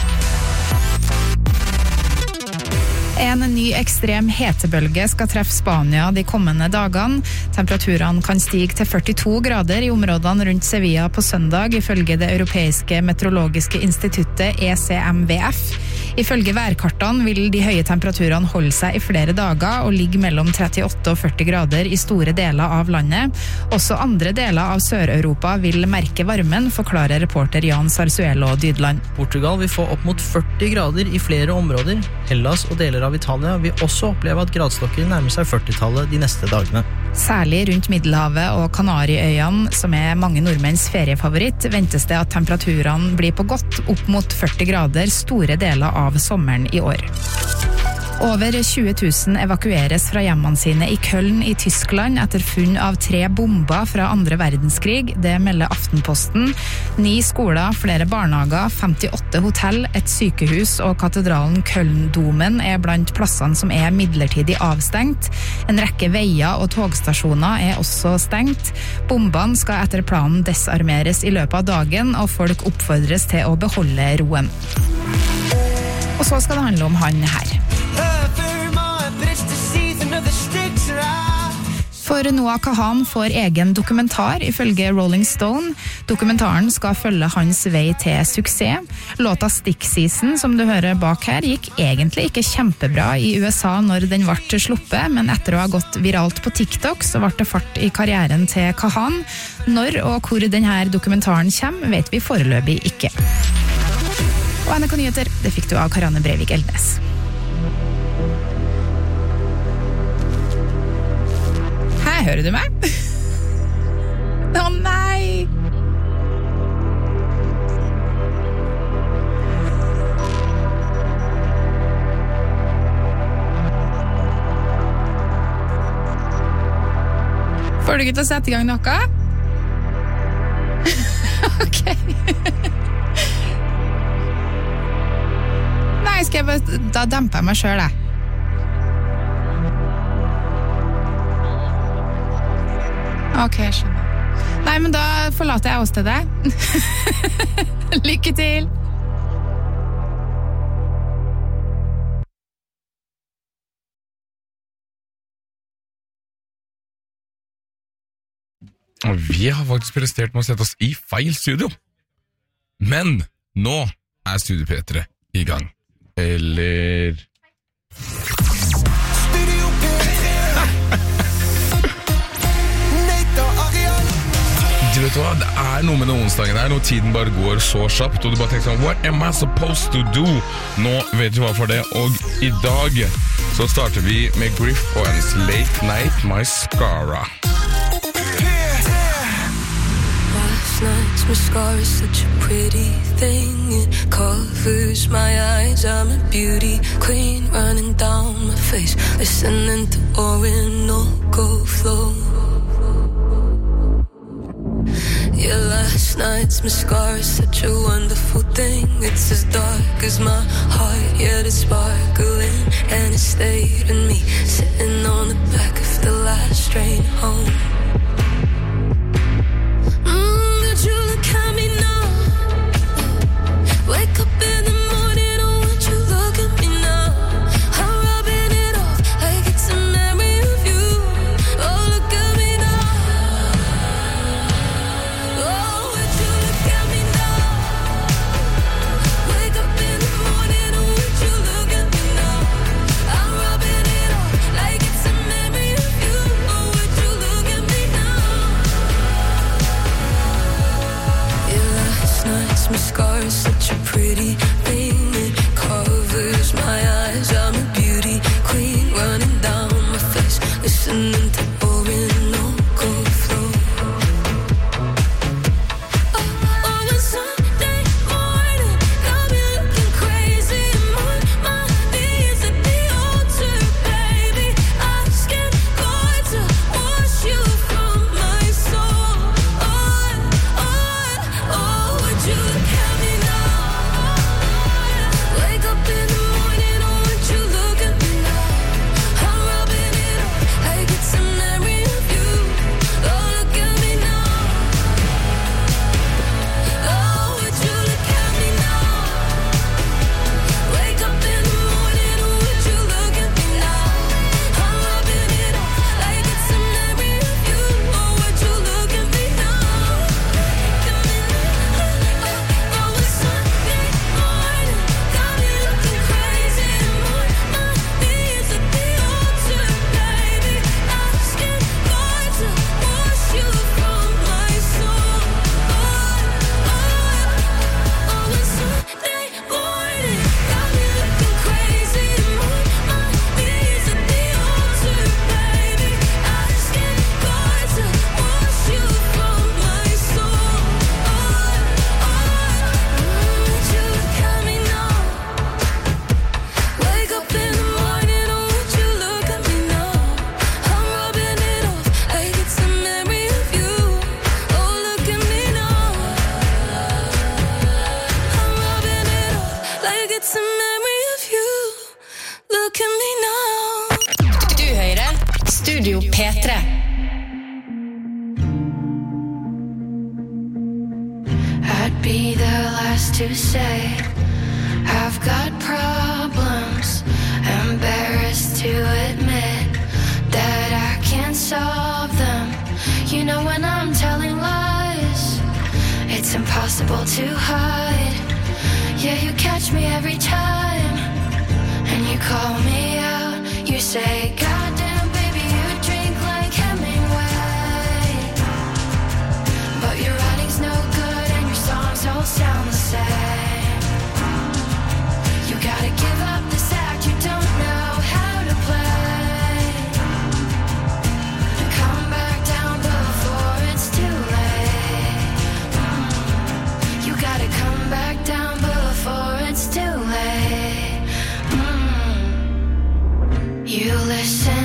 En ny ekstrem hetebølge skal treffe Spania de kommende dagene. Temperaturene kan stige til 42 grader I områdene rundt Sevilla på søndag, ifølge det europeiske meteorologiske instituttet ECMWF. Ifølge værkartene vil de høye temperaturene holde seg I flere dager og ligge mellom 38 og 40 grader I store deler av landet. Også andre deler av Sør-Europa vil merke varmen, forklarer reporter Jan Sarsuelo Dydland. Portugal vil få opp mot 40 grader I flere områder. Hellas og deler av Italia vil også oppleve at gradstokker nærmer seg 40-tallet de neste dagene. Særlig rundt Middelhavet og Kanariøyene, som mange nordmenns feriefavoritt, ventes det at temperaturene blir på godt opp mot 40 grader store deler av sommeren I år. Over 20 000 evakueres fra hjemmene sine I Köln I Tyskland etter funn av 3 bomber fra andre verdenskrig. Det melder Aftenposten. 9 skoler, flere barnehager, 58 hotell, et sykehus og katedralen Köln-domen blant plassene som midlertidig avstengt. En rekke veier og togstasjoner også stengt. Bombene skal etter planen desarmeres I løpet av dagen, og folk oppfordres til å beholde roen. Og så skal det handle om han her. For Noah Kahan får egen dokumentar ifølge Rolling Stone. Dokumentaren skal følge hans vei til suksess. Låta Stick Season, som du hører bak her, gikk egentlig ikke kjempebra I USA når den ble sluppet, men etter å ha gått viralt på TikTok, så ble det fart I karrieren til Kahan. Når og hvor denne dokumentaren kommer, vet vi foreløpig ikke. Og NRK Nyheter, det fikk du av Karianne Breivik Eldnes. Hei, hører du meg? Å nei! Får du ikke til å sette I gang noe? Ok. Nei, skal jeg bare... Da demper jeg meg selv, jeg. Ok, jeg skjønner. Nei, men da forlater jeg åstedet. Lykke til! Og vi har faktisk prestert med å sette oss i feil studio. Men nå Studio P3 i gang. Eller... Studio P3 Du vet hva, det noe med den onsdagen her, når tiden bare går så kjapt, og du bare tenker sånn, what am I supposed to do? Nå vet du hva for det, og i dag så starter vi med Griff og hans Late Night Mascara. Night's mascara is such a pretty thing. It covers my eyes. I'm a beauty queen running down my face, listening to Orinoco flow. Yeah, last night's mascara is such a wonderful thing. It's as dark as my heart, yet it's sparkling, and it stayed in me, sitting on the back of the last train home. Wake up in the morning, oh, won't you look at me now? I'm rubbing it off like it's a memory of you. Oh, look at me now. Oh, would you look at me now? Wake up in the morning, oh, would you look at me now? I'm rubbing it off like it's a memory of you. Oh, would you look at me now? Yeah, last night's mascara is such a pretty thing. It covers my eyes. I'm a beauty queen running down my face, listening to Orinoco flow. Oh, it's Sunday morning, got me looking crazy. My knees at the altar, baby, asking God to wash you from my soul. Oh, would you look at me now? Wake up in the morning, oh, would you look at me now? I'm rubbing it off like it's a memory of you. Oh, look at me now. Oh, would you look at me now? Wake up in the morning, oh, would you look at me now? I'm rubbing it off like it's a memory of you. Oh, would you look at me now? Oh, it's Sunday morning, got me looking crazy. My knees at the altar, baby, asking God to wash you from my soul. Oh, it's Sunday morning, got me looking crazy. My knees at the altar, baby, asking God to wash you from my soul. Would you look at me now? Wake up in the morning, oh, would you look at me now? I'm rubbing it off like it's a memory of you. Oh, look at me now. I'm rubbing it off like it's a memory of you. Look at me now. Du hører Studio P3. I'd be the last to say I've got problems, embarrassed to admit that I can't solve them. You know when I'm telling lies, it's impossible to hide. Yeah, you catch me every time, and you call me out. You say, goddamn baby, you drink like Hemingway, but your writing's no good and your songs all sound the same. You gotta give up this act you don't know how to play, and come back down before it's too late. You gotta come back down before it's too late. You listen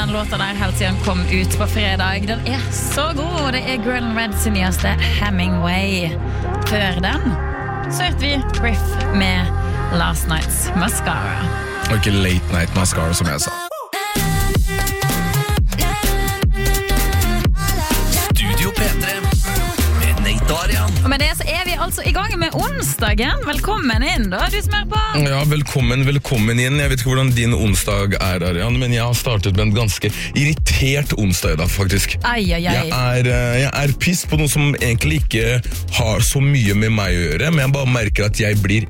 den låta der helt siden den kom ut på fredag. Den så god, det Girl in Red sin nyeste Hemingway. Før den så hørte vi Griff med Last Night's Mascara. Og ikke Late Night Mascara, som jeg sa. Studio P3 med Nate og Arian. Og med det så vi altså i gang med onsdagen. Velkommen inn da, du som på. Ja, velkommen inn. Jeg vet ikke hvordan din onsdag Arian, men jeg har startet med en ganske irritert onsdag i dag, faktisk. Ai. Jeg piss på noe som egentlig ikke har så mye med meg å gjøre, men jeg bare merker at jeg blir